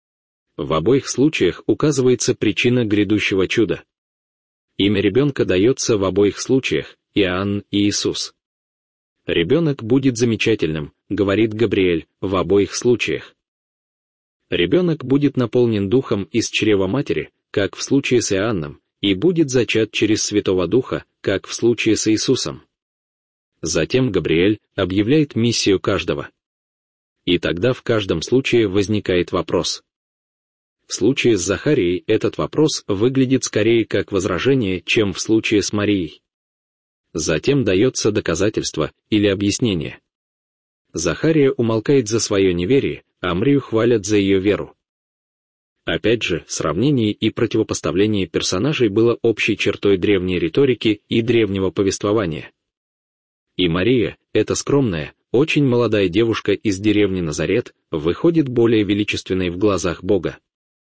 В обоих случаях указывается причина грядущего чуда. Имя ребенка дается в обоих случаях — Иоанн и Иисус. Ребенок будет замечательным, говорит Габриэль, в обоих случаях. Ребенок будет наполнен духом из чрева матери, как в случае с Иоанном, и будет зачат через Святого Духа, как в случае с Иисусом. Затем Габриэль объявляет миссию каждого. И тогда в каждом случае возникает вопрос. В случае с Захарией этот вопрос выглядит скорее как возражение, чем в случае с Марией. Затем дается доказательство или объяснение. Захария умолкает за свое неверие, а Марию хвалят за ее веру. Опять же, сравнение и противопоставление персонажей было общей чертой древней риторики и древнего повествования. И Мария, эта скромная, очень молодая девушка из деревни Назарет, выходит более величественной в глазах Бога.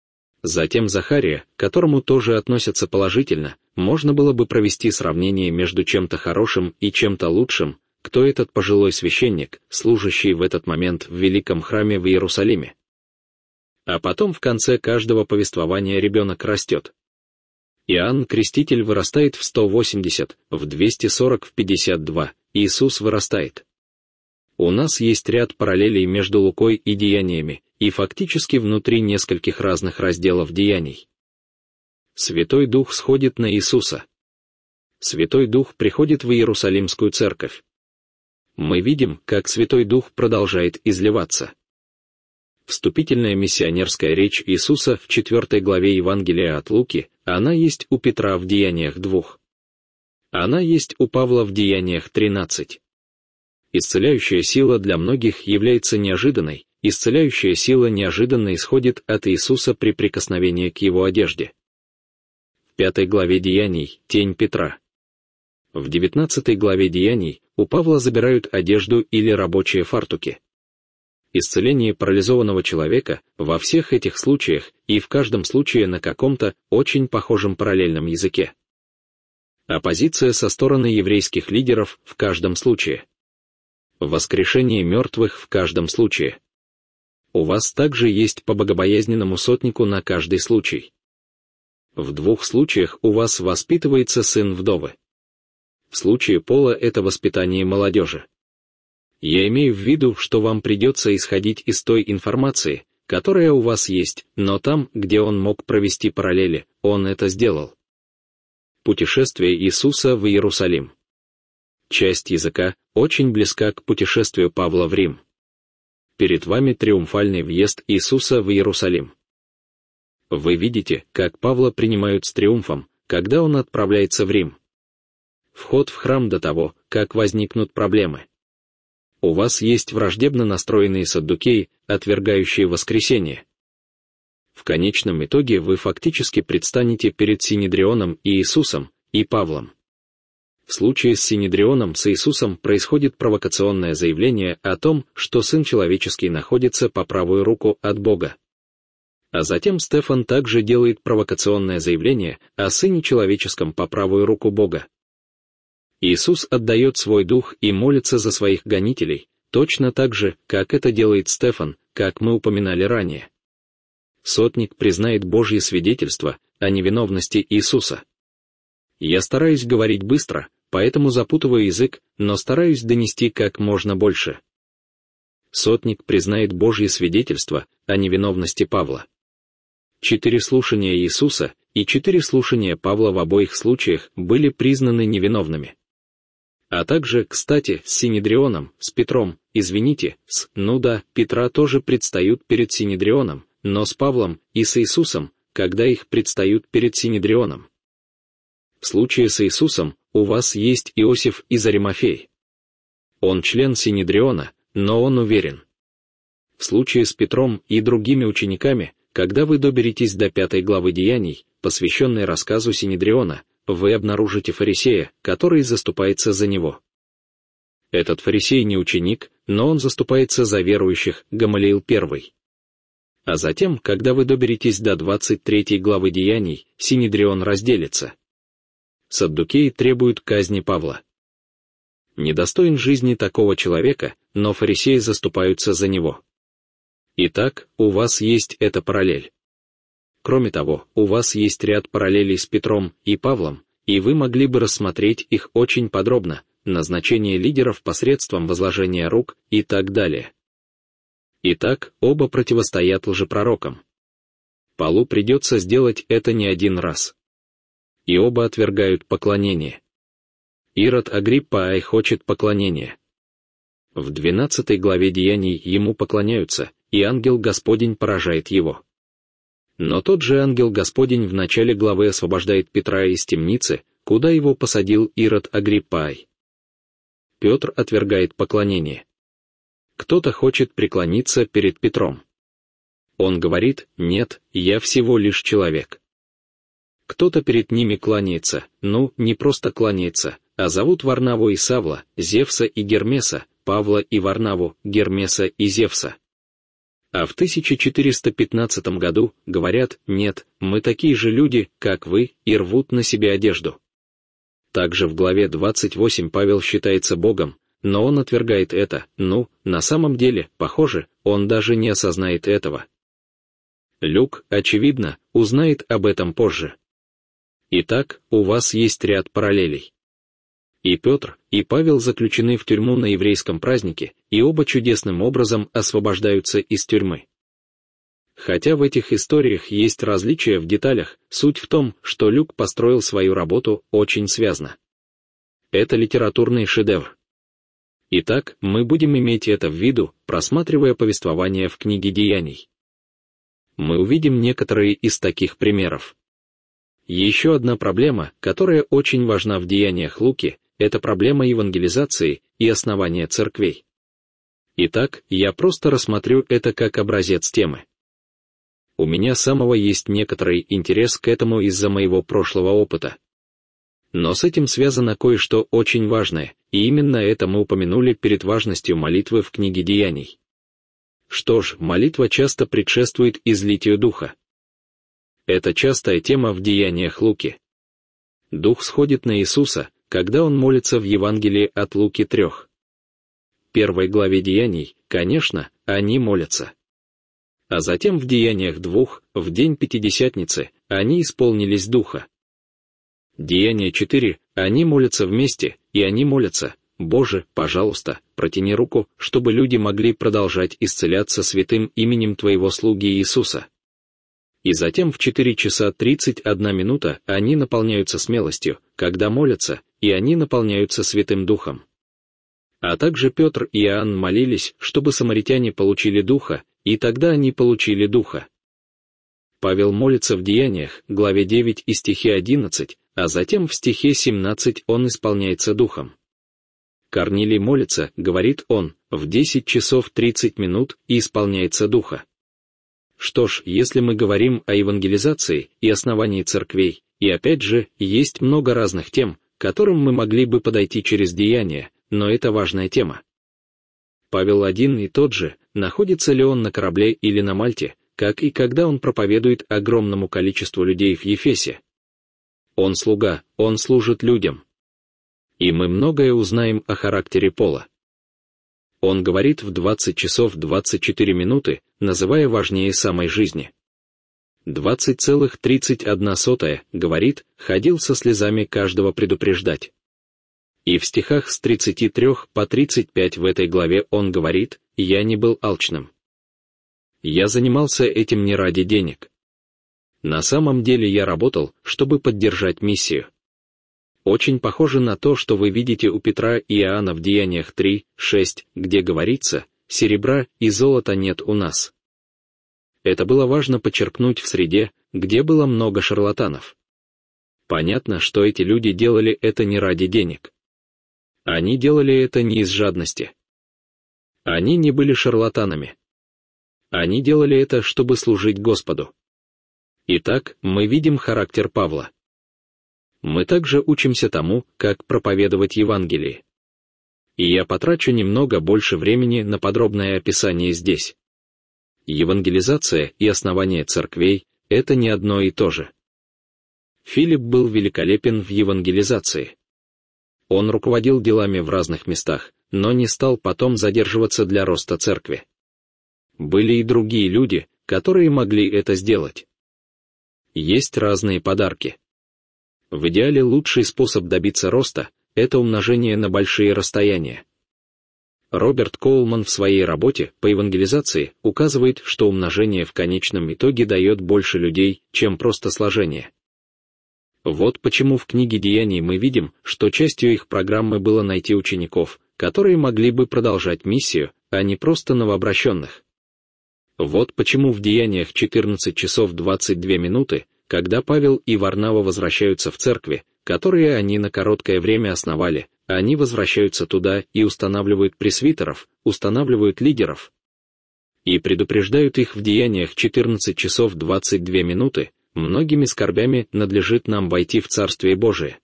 Затем Захария, к которому тоже относятся положительно, можно было бы провести сравнение между чем-то хорошим и чем-то лучшим, кто этот пожилой священник, служащий в этот момент в великом храме в Иерусалиме. А потом в конце каждого повествования ребенок растет. Иоанн Креститель вырастает в 180, в 240, в 52, Иисус вырастает. У нас есть ряд параллелей между Лукой и Деяниями, и фактически внутри нескольких разных разделов Деяний. Святой Дух сходит на Иисуса. Святой Дух приходит в Иерусалимскую церковь. Мы видим, как Святой Дух продолжает изливаться. Вступительная миссионерская речь Иисуса в 4 главе Евангелия от Луки, она есть у Петра в Деяниях 2. Она есть у Павла в Деяниях 13. Исцеляющая сила для многих является неожиданной, исцеляющая сила неожиданно исходит от Иисуса при прикосновении к его одежде. В 5 главе Деяний — тень Петра. В 19 главе Деяний у Павла забирают одежду или рабочие фартуки. Исцеление парализованного человека во всех этих случаях и в каждом случае на каком-то очень похожем параллельном языке. Оппозиция со стороны еврейских лидеров в каждом случае. Воскрешение мертвых в каждом случае. У вас также есть по богобоязненному сотнику на каждый случай. В 2 случаях у вас воспитывается сын вдовы. В случае Пола это воспитание молодежи. Я имею в виду, что вам придется исходить из той информации, которая у вас есть, но там, где он мог провести параллели, он это сделал. Путешествие Иисуса в Иерусалим. Часть языка очень близка к путешествию Павла в Рим. Перед вами триумфальный въезд Иисуса в Иерусалим. Вы видите, как Павла принимают с триумфом, когда он отправляется в Рим. Вход в храм до того, как возникнут проблемы. У вас есть враждебно настроенные саддукеи, отвергающие воскресение. В конечном итоге вы фактически предстанете перед Синедрионом и Иисусом, и Павлом. В случае с Синедрионом с Иисусом происходит провокационное заявление о том, что Сын Человеческий находится по правую руку от Бога. А затем Стефан также делает провокационное заявление о Сыне Человеческом по правую руку Бога. Иисус отдает свой дух и молится за своих гонителей, точно так же, как это делает Стефан, как мы упоминали ранее. Сотник признает Божье свидетельство о невиновности Иисуса. Я стараюсь говорить быстро, поэтому запутываю язык, но стараюсь донести как можно больше. Сотник признает Божье свидетельство о невиновности Павла. 4 слушания Иисуса и 4 слушания Павла в обоих случаях были признаны невиновными. А также, кстати, с Синедрионом, с Петром, Петра тоже предстают перед Синедрионом, но с Павлом и с Иисусом, когда их предстают перед Синедрионом. В случае с Иисусом у вас есть Иосиф из Аримафеи. Он член Синедриона, но он уверен. В случае с Петром и другими учениками, когда вы доберетесь до 5 главы Деяний, посвященной рассказу Синедриона, вы обнаружите фарисея, который заступается за него. Этот фарисей не ученик, но он заступается за верующих, Гамалиил I. А затем, когда вы доберетесь до 23 главы Деяний, Синедрион разделится. Саддукеи требуют казни Павла. Недостоин жизни такого человека, но фарисеи заступаются за него. Итак, у вас есть эта параллель. Кроме того, у вас есть ряд параллелей с Петром и Павлом, и вы могли бы рассмотреть их очень подробно, назначение лидеров посредством возложения рук и так далее. Итак, оба противостоят лжепророкам. Павлу придется сделать это не один раз. И оба отвергают поклонение. Ирод Агриппа хочет поклонения. В 12 главе Деяний ему поклоняются, и ангел Господень поражает его. Но тот же ангел Господень в начале главы освобождает Петра из темницы, куда его посадил Ирод Агриппа. Петр отвергает поклонение. Кто-то хочет преклониться перед Петром. Он говорит: «Нет, я всего лишь человек». Кто-то перед ними кланяется, не просто кланяется, а зовут Варнаву и Савла, Зевса и Гермеса, Павла и Варнаву, Гермеса и Зевса. А в 1415 году говорят: «Нет, мы такие же люди, как вы», и рвут на себе одежду. Также в главе 28 Павел считается Богом, но он отвергает это, на самом деле, похоже, он даже не осознает этого. Люк, очевидно, узнает об этом позже. Итак, у вас есть ряд параллелей. И Петр, и Павел заключены в тюрьму на еврейском празднике, и оба чудесным образом освобождаются из тюрьмы. Хотя в этих историях есть различия в деталях, суть в том, что Люк построил свою работу очень связно. Это литературный шедевр. Итак, мы будем иметь это в виду, просматривая повествование в книге Деяний. Мы увидим некоторые из таких примеров. Еще одна проблема, которая очень важна в Деяниях Луки, это проблема евангелизации и основания церквей. Итак, я просто рассмотрю это как образец темы. У меня самого есть некоторый интерес к этому из-за моего прошлого опыта. Но с этим связано кое-что очень важное, и именно это мы упомянули перед важностью молитвы в книге Деяний. Что ж, молитва часто предшествует излитию Духа. Это частая тема в Деяниях Луки. Дух сходит на Иисуса, когда он молится в Евангелии от Луки 3. В 1 главе Деяний, конечно, они молятся. А затем в Деяниях 2, в день Пятидесятницы, они исполнились Духа. Деяния 4, они молятся вместе, и они молятся: «Боже, пожалуйста, протяни руку, чтобы люди могли продолжать исцеляться святым именем Твоего слуги Иисуса». И затем в 4 часа 31 минута они наполняются смелостью, когда молятся, и они наполняются Святым Духом. А также Петр и Иоанн молились, чтобы самаритяне получили Духа, и тогда они получили Духа. Павел молится в Деяниях, главе 9 и стихе 11, а затем в стихе 17 он исполняется Духом. Корнилий молится, говорит он, в 10 часов 30 минут и исполняется Духа. Что ж, если мы говорим о евангелизации и основании церквей, и опять же, есть много разных тем, к которым мы могли бы подойти через Деяния, но это важная тема. Павел один и тот же, находится ли он на корабле или на Мальте, как и когда он проповедует огромному количеству людей в Ефесе. Он слуга, он служит людям. И мы многое узнаем о характере Пола. Он говорит в 20 часов 24 минуты, называя важнее самой жизни. 20,31 говорит, ходил со слезами каждого предупреждать. И в стихах с 33 по 35 в этой главе он говорит: «Я не был алчным. Я занимался этим не ради денег. На самом деле я работал, чтобы поддержать миссию». Очень похоже на то, что вы видите у Петра и Иоанна в Деяниях 3:6, где говорится: «Серебра и золота нет у нас». Это было важно подчеркнуть в среде, где было много шарлатанов. Понятно, что эти люди делали это не ради денег. Они делали это не из жадности. Они не были шарлатанами. Они делали это, чтобы служить Господу. Итак, мы видим характер Павла. Мы также учимся тому, как проповедовать Евангелие. И я потрачу немного больше времени на подробное описание здесь. Евангелизация и основание церквей — это не одно и то же. Филипп был великолепен в евангелизации. Он руководил делами в разных местах, но не стал потом задерживаться для роста церкви. Были и другие люди, которые могли это сделать. Есть разные подарки. В идеале лучший способ добиться роста — это умножение на большие расстояния. Роберт Коулман в своей работе по евангелизации указывает, что умножение в конечном итоге дает больше людей, чем просто сложение. Вот почему в книге Деяний мы видим, что частью их программы было найти учеников, которые могли бы продолжать миссию, а не просто новообращенных. Вот почему в Деяниях 14 часов 22 минуты, когда Павел и Варнава возвращаются в церкви, которые они на короткое время основали, они возвращаются туда и устанавливают пресвитеров, устанавливают лидеров. И предупреждают их в Деяниях 14 часов 22 минуты, многими скорбями надлежит нам войти в Царствие Божие.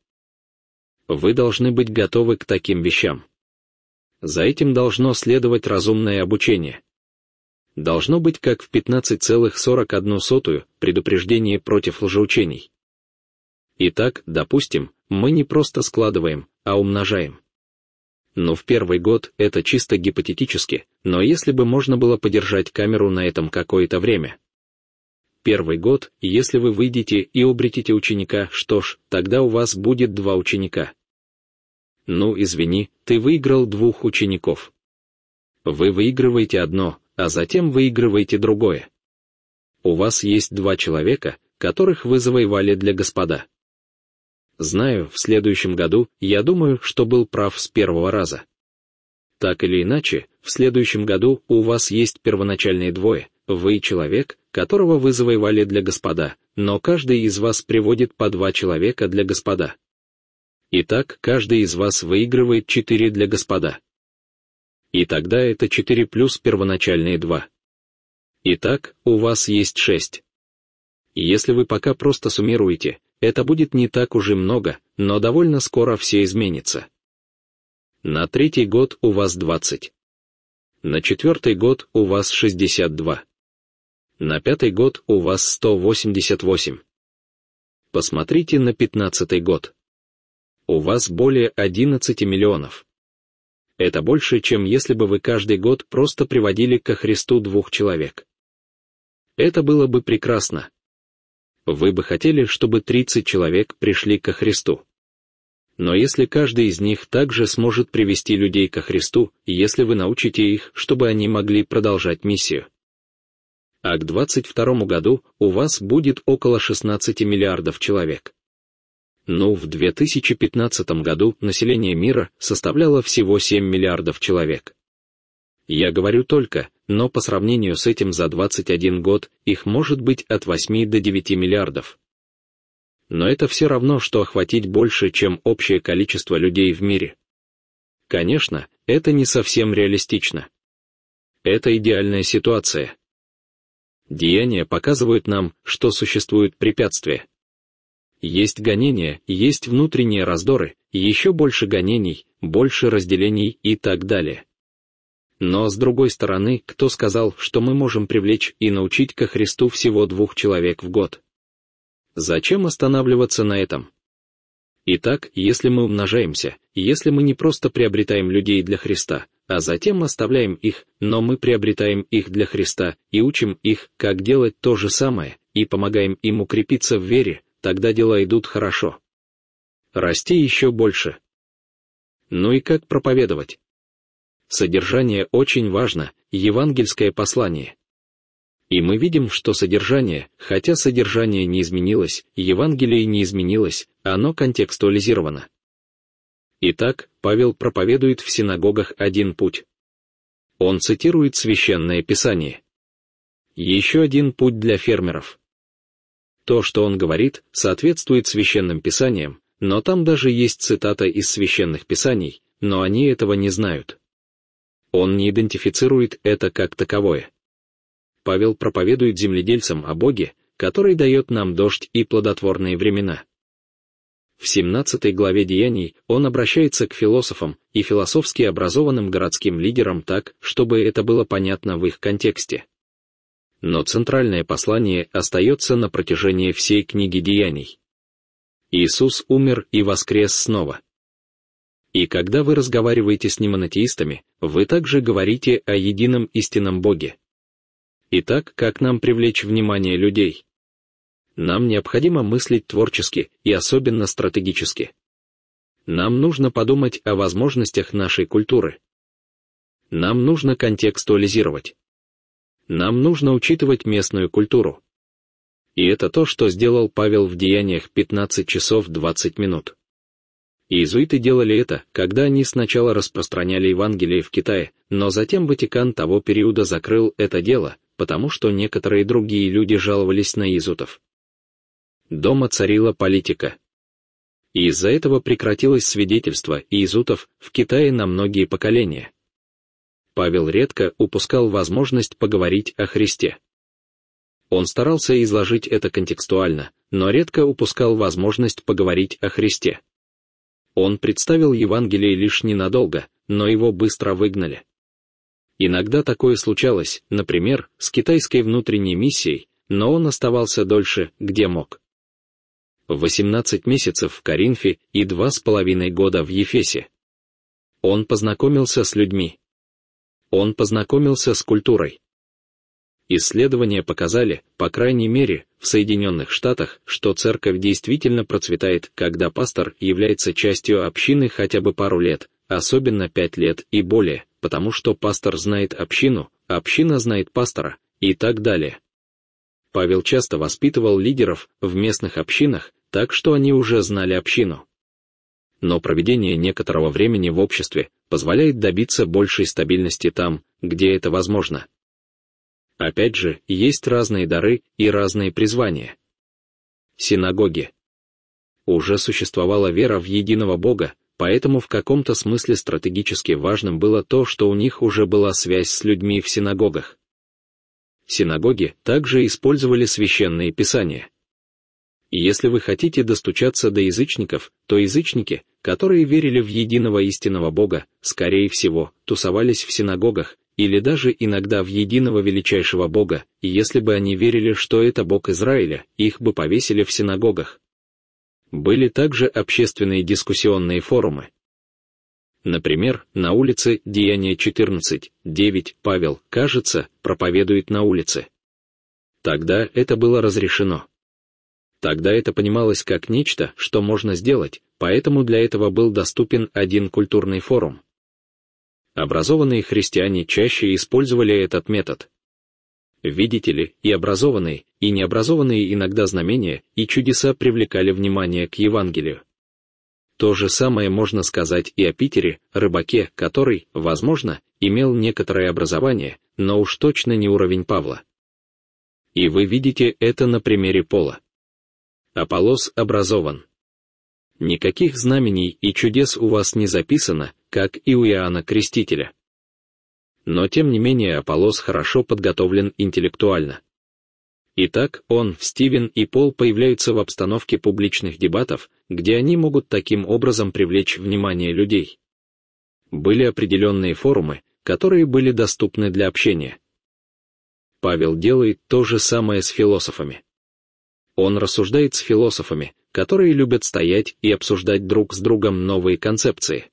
Вы должны быть готовы к таким вещам. За этим должно следовать разумное обучение. Должно быть, как в 15,41 предупреждение против лжеучений. Итак, допустим, мы не просто складываем, а умножаем. Но в первый год это чисто гипотетически, но если бы можно было подержать камеру на этом какое-то время. Первый год, если вы выйдете и обретете ученика, что ж, тогда у вас будет 2 ученика. Ну, извини, ты выиграл 2 учеников. Вы выигрываете одно, а затем выигрываете другое. У вас есть 2 человека, которых вы завоевали для Господа. Знаю, в следующем году, я думаю, что был прав с первого раза. Так или иначе, в следующем году у вас есть первоначальные 2, вы человек, которого вы завоевали для Господа, но каждый из вас приводит по 2 человека для Господа. Итак, каждый из вас выигрывает 4 для Господа. И тогда это 4 плюс первоначальные 2. Итак, у вас есть 6. Если вы пока просто суммируете, это будет не так уж и много, но довольно скоро все изменится. На 3-й год у вас 20. На 4-й год у вас 62. На 5-й год у вас 188. Посмотрите на 15-й год. У вас более 11 миллионов. Это больше, чем если бы вы каждый год просто приводили ко Христу 2 человек. Это было бы прекрасно. Вы бы хотели, чтобы 30 человек пришли ко Христу. Но если каждый из них также сможет привести людей ко Христу, если вы научите их, чтобы они могли продолжать миссию. А к 22 году у вас будет около 16 миллиардов человек. Ну, в 2015 году население мира составляло всего 7 миллиардов человек. Я говорю только, но по сравнению с этим за 21 год их может быть от 8 до 9 миллиардов. Но это все равно, что охватить больше, чем общее количество людей в мире. Конечно, это не совсем реалистично. Это идеальная ситуация. Деяния показывают нам, что существуют препятствия. Есть гонения, есть внутренние раздоры, еще больше гонений, больше разделений и так далее. Но с другой стороны, кто сказал, что мы можем привлечь и научить ко Христу всего 2 человек в год? Зачем останавливаться на этом? Итак, если мы умножаемся, если мы не просто приобретаем людей для Христа, а затем оставляем их, но мы приобретаем их для Христа и учим их, как делать то же самое, и помогаем им укрепиться в вере, тогда дела идут хорошо. Расти еще больше. Ну и как проповедовать? Содержание очень важно, евангельское послание. И мы видим, что содержание, хотя содержание не изменилось, Евангелие не изменилось, оно контекстуализировано. Итак, Павел проповедует в синагогах один путь. Он цитирует Священное Писание. Еще один путь для фермеров. То, что он говорит, соответствует Священным Писаниям, но там даже есть цитата из Священных Писаний, но они этого не знают. Он не идентифицирует это как таковое. Павел проповедует земледельцам о Боге, который дает нам дождь и плодотворные времена. В 17 главе Деяний он обращается к философам и философски образованным городским лидерам так, чтобы это было понятно в их контексте. Но центральное послание остается на протяжении всей книги Деяний. Иисус умер и воскрес снова. И когда вы разговариваете с немонотеистами, вы также говорите о едином истинном Боге. Итак, как нам привлечь внимание людей? Нам необходимо мыслить творчески и особенно стратегически. Нам нужно подумать о возможностях нашей культуры. Нам нужно контекстуализировать. Нам нужно учитывать местную культуру. И это то, что сделал Павел в Деяниях 15 часов 20 минут. Иезуиты делали это, когда они сначала распространяли Евангелие в Китае, но затем Ватикан того периода закрыл это дело, потому что некоторые другие люди жаловались на иезуитов. Дома царила политика. И из-за этого прекратилось свидетельство иезуитов в Китае на многие поколения. Павел редко упускал возможность поговорить о Христе. Он старался изложить это контекстуально, но редко упускал возможность поговорить о Христе. Он представил Евангелие лишь ненадолго, но его быстро выгнали. Иногда такое случалось, например, с китайской внутренней миссией, но он оставался дольше, где мог. 18 месяцев в Коринфе и 2,5 года в Ефесе. Он познакомился с людьми. Он познакомился с культурой. Исследования показали, по крайней мере, в Соединенных Штатах, что церковь действительно процветает, когда пастор является частью общины хотя бы пару лет, особенно 5 лет и более, потому что пастор знает общину, община знает пастора, и так далее. Павел часто воспитывал лидеров в местных общинах, так что они уже знали общину. Но проведение некоторого времени в обществе позволяет добиться большей стабильности там, где это возможно. Опять же, есть разные дары и разные призвания. Синагоги. Уже существовала вера в единого Бога, поэтому в каком-то смысле стратегически важным было то, что у них уже была связь с людьми в синагогах. Синагоги также использовали священные писания. И если вы хотите достучаться до язычников, то язычники, которые верили в единого истинного Бога, скорее всего, тусовались в синагогах, или даже иногда в единого величайшего Бога, и если бы они верили, что это Бог Израиля, их бы повесили в синагогах. Были также общественные дискуссионные форумы. Например, на улице Деяния 14:9 Павел, кажется, проповедует на улице. Тогда это было разрешено. Тогда это понималось как нечто, что можно сделать, поэтому для этого был доступен один культурный форум. Образованные христиане чаще использовали этот метод. Видите ли, и образованные, и необразованные иногда знамения и чудеса привлекали внимание к Евангелию. То же самое можно сказать и о Питере, рыбаке, который, возможно, имел некоторое образование, но уж точно не уровень Павла. И вы видите это на примере Пола. Аполлос образован. Никаких знамений и чудес у вас не записано, как и у Иоанна Крестителя. Но тем не менее Аполлос хорошо подготовлен интеллектуально. Итак, он, Стивен и Пол появляются в обстановке публичных дебатов, где они могут таким образом привлечь внимание людей. Были определенные форумы, которые были доступны для общения. Павел делает то же самое с философами. Он рассуждает с философами, которые любят стоять и обсуждать друг с другом новые концепции.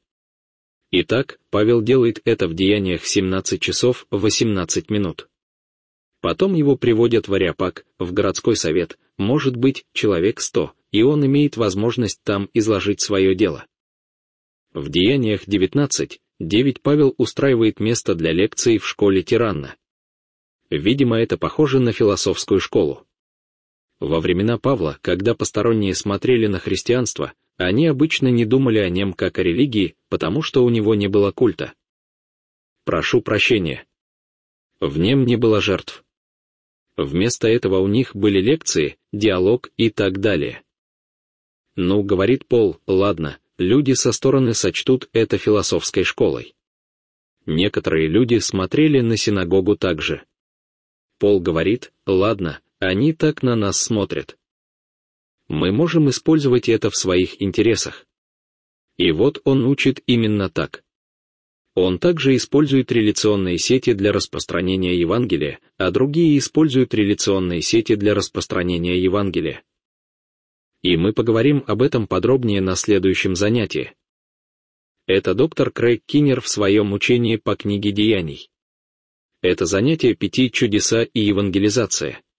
Итак, Павел делает это в Деяниях 17 часов 18 минут. Потом его приводят в Ареопаг, в городской совет, может быть, человек 100, и он имеет возможность там изложить свое дело. В Деяниях 19:9 Павел устраивает место для лекций в школе Тиранна. Видимо, это похоже на философскую школу. Во времена Павла, когда посторонние смотрели на христианство, они обычно не думали о нем как о религии, потому что у него не было культа. Прошу прощения. В нем не было жертв. Вместо этого у них были лекции, диалог и так далее. Ну, говорит Пол, ладно, люди со стороны сочтут это философской школой. Некоторые люди смотрели на синагогу так же. Пол говорит, ладно, они так на нас смотрят. Мы можем использовать это в своих интересах. И вот он учит именно так. Он также использует реляционные сети для распространения Евангелия, а другие используют реляционные сети для распространения Евангелия. И мы поговорим об этом подробнее на следующем занятии. Это доктор Крейг Киннер в своем учении по книге Деяний. Это занятие 5 «Чудеса и евангелизация».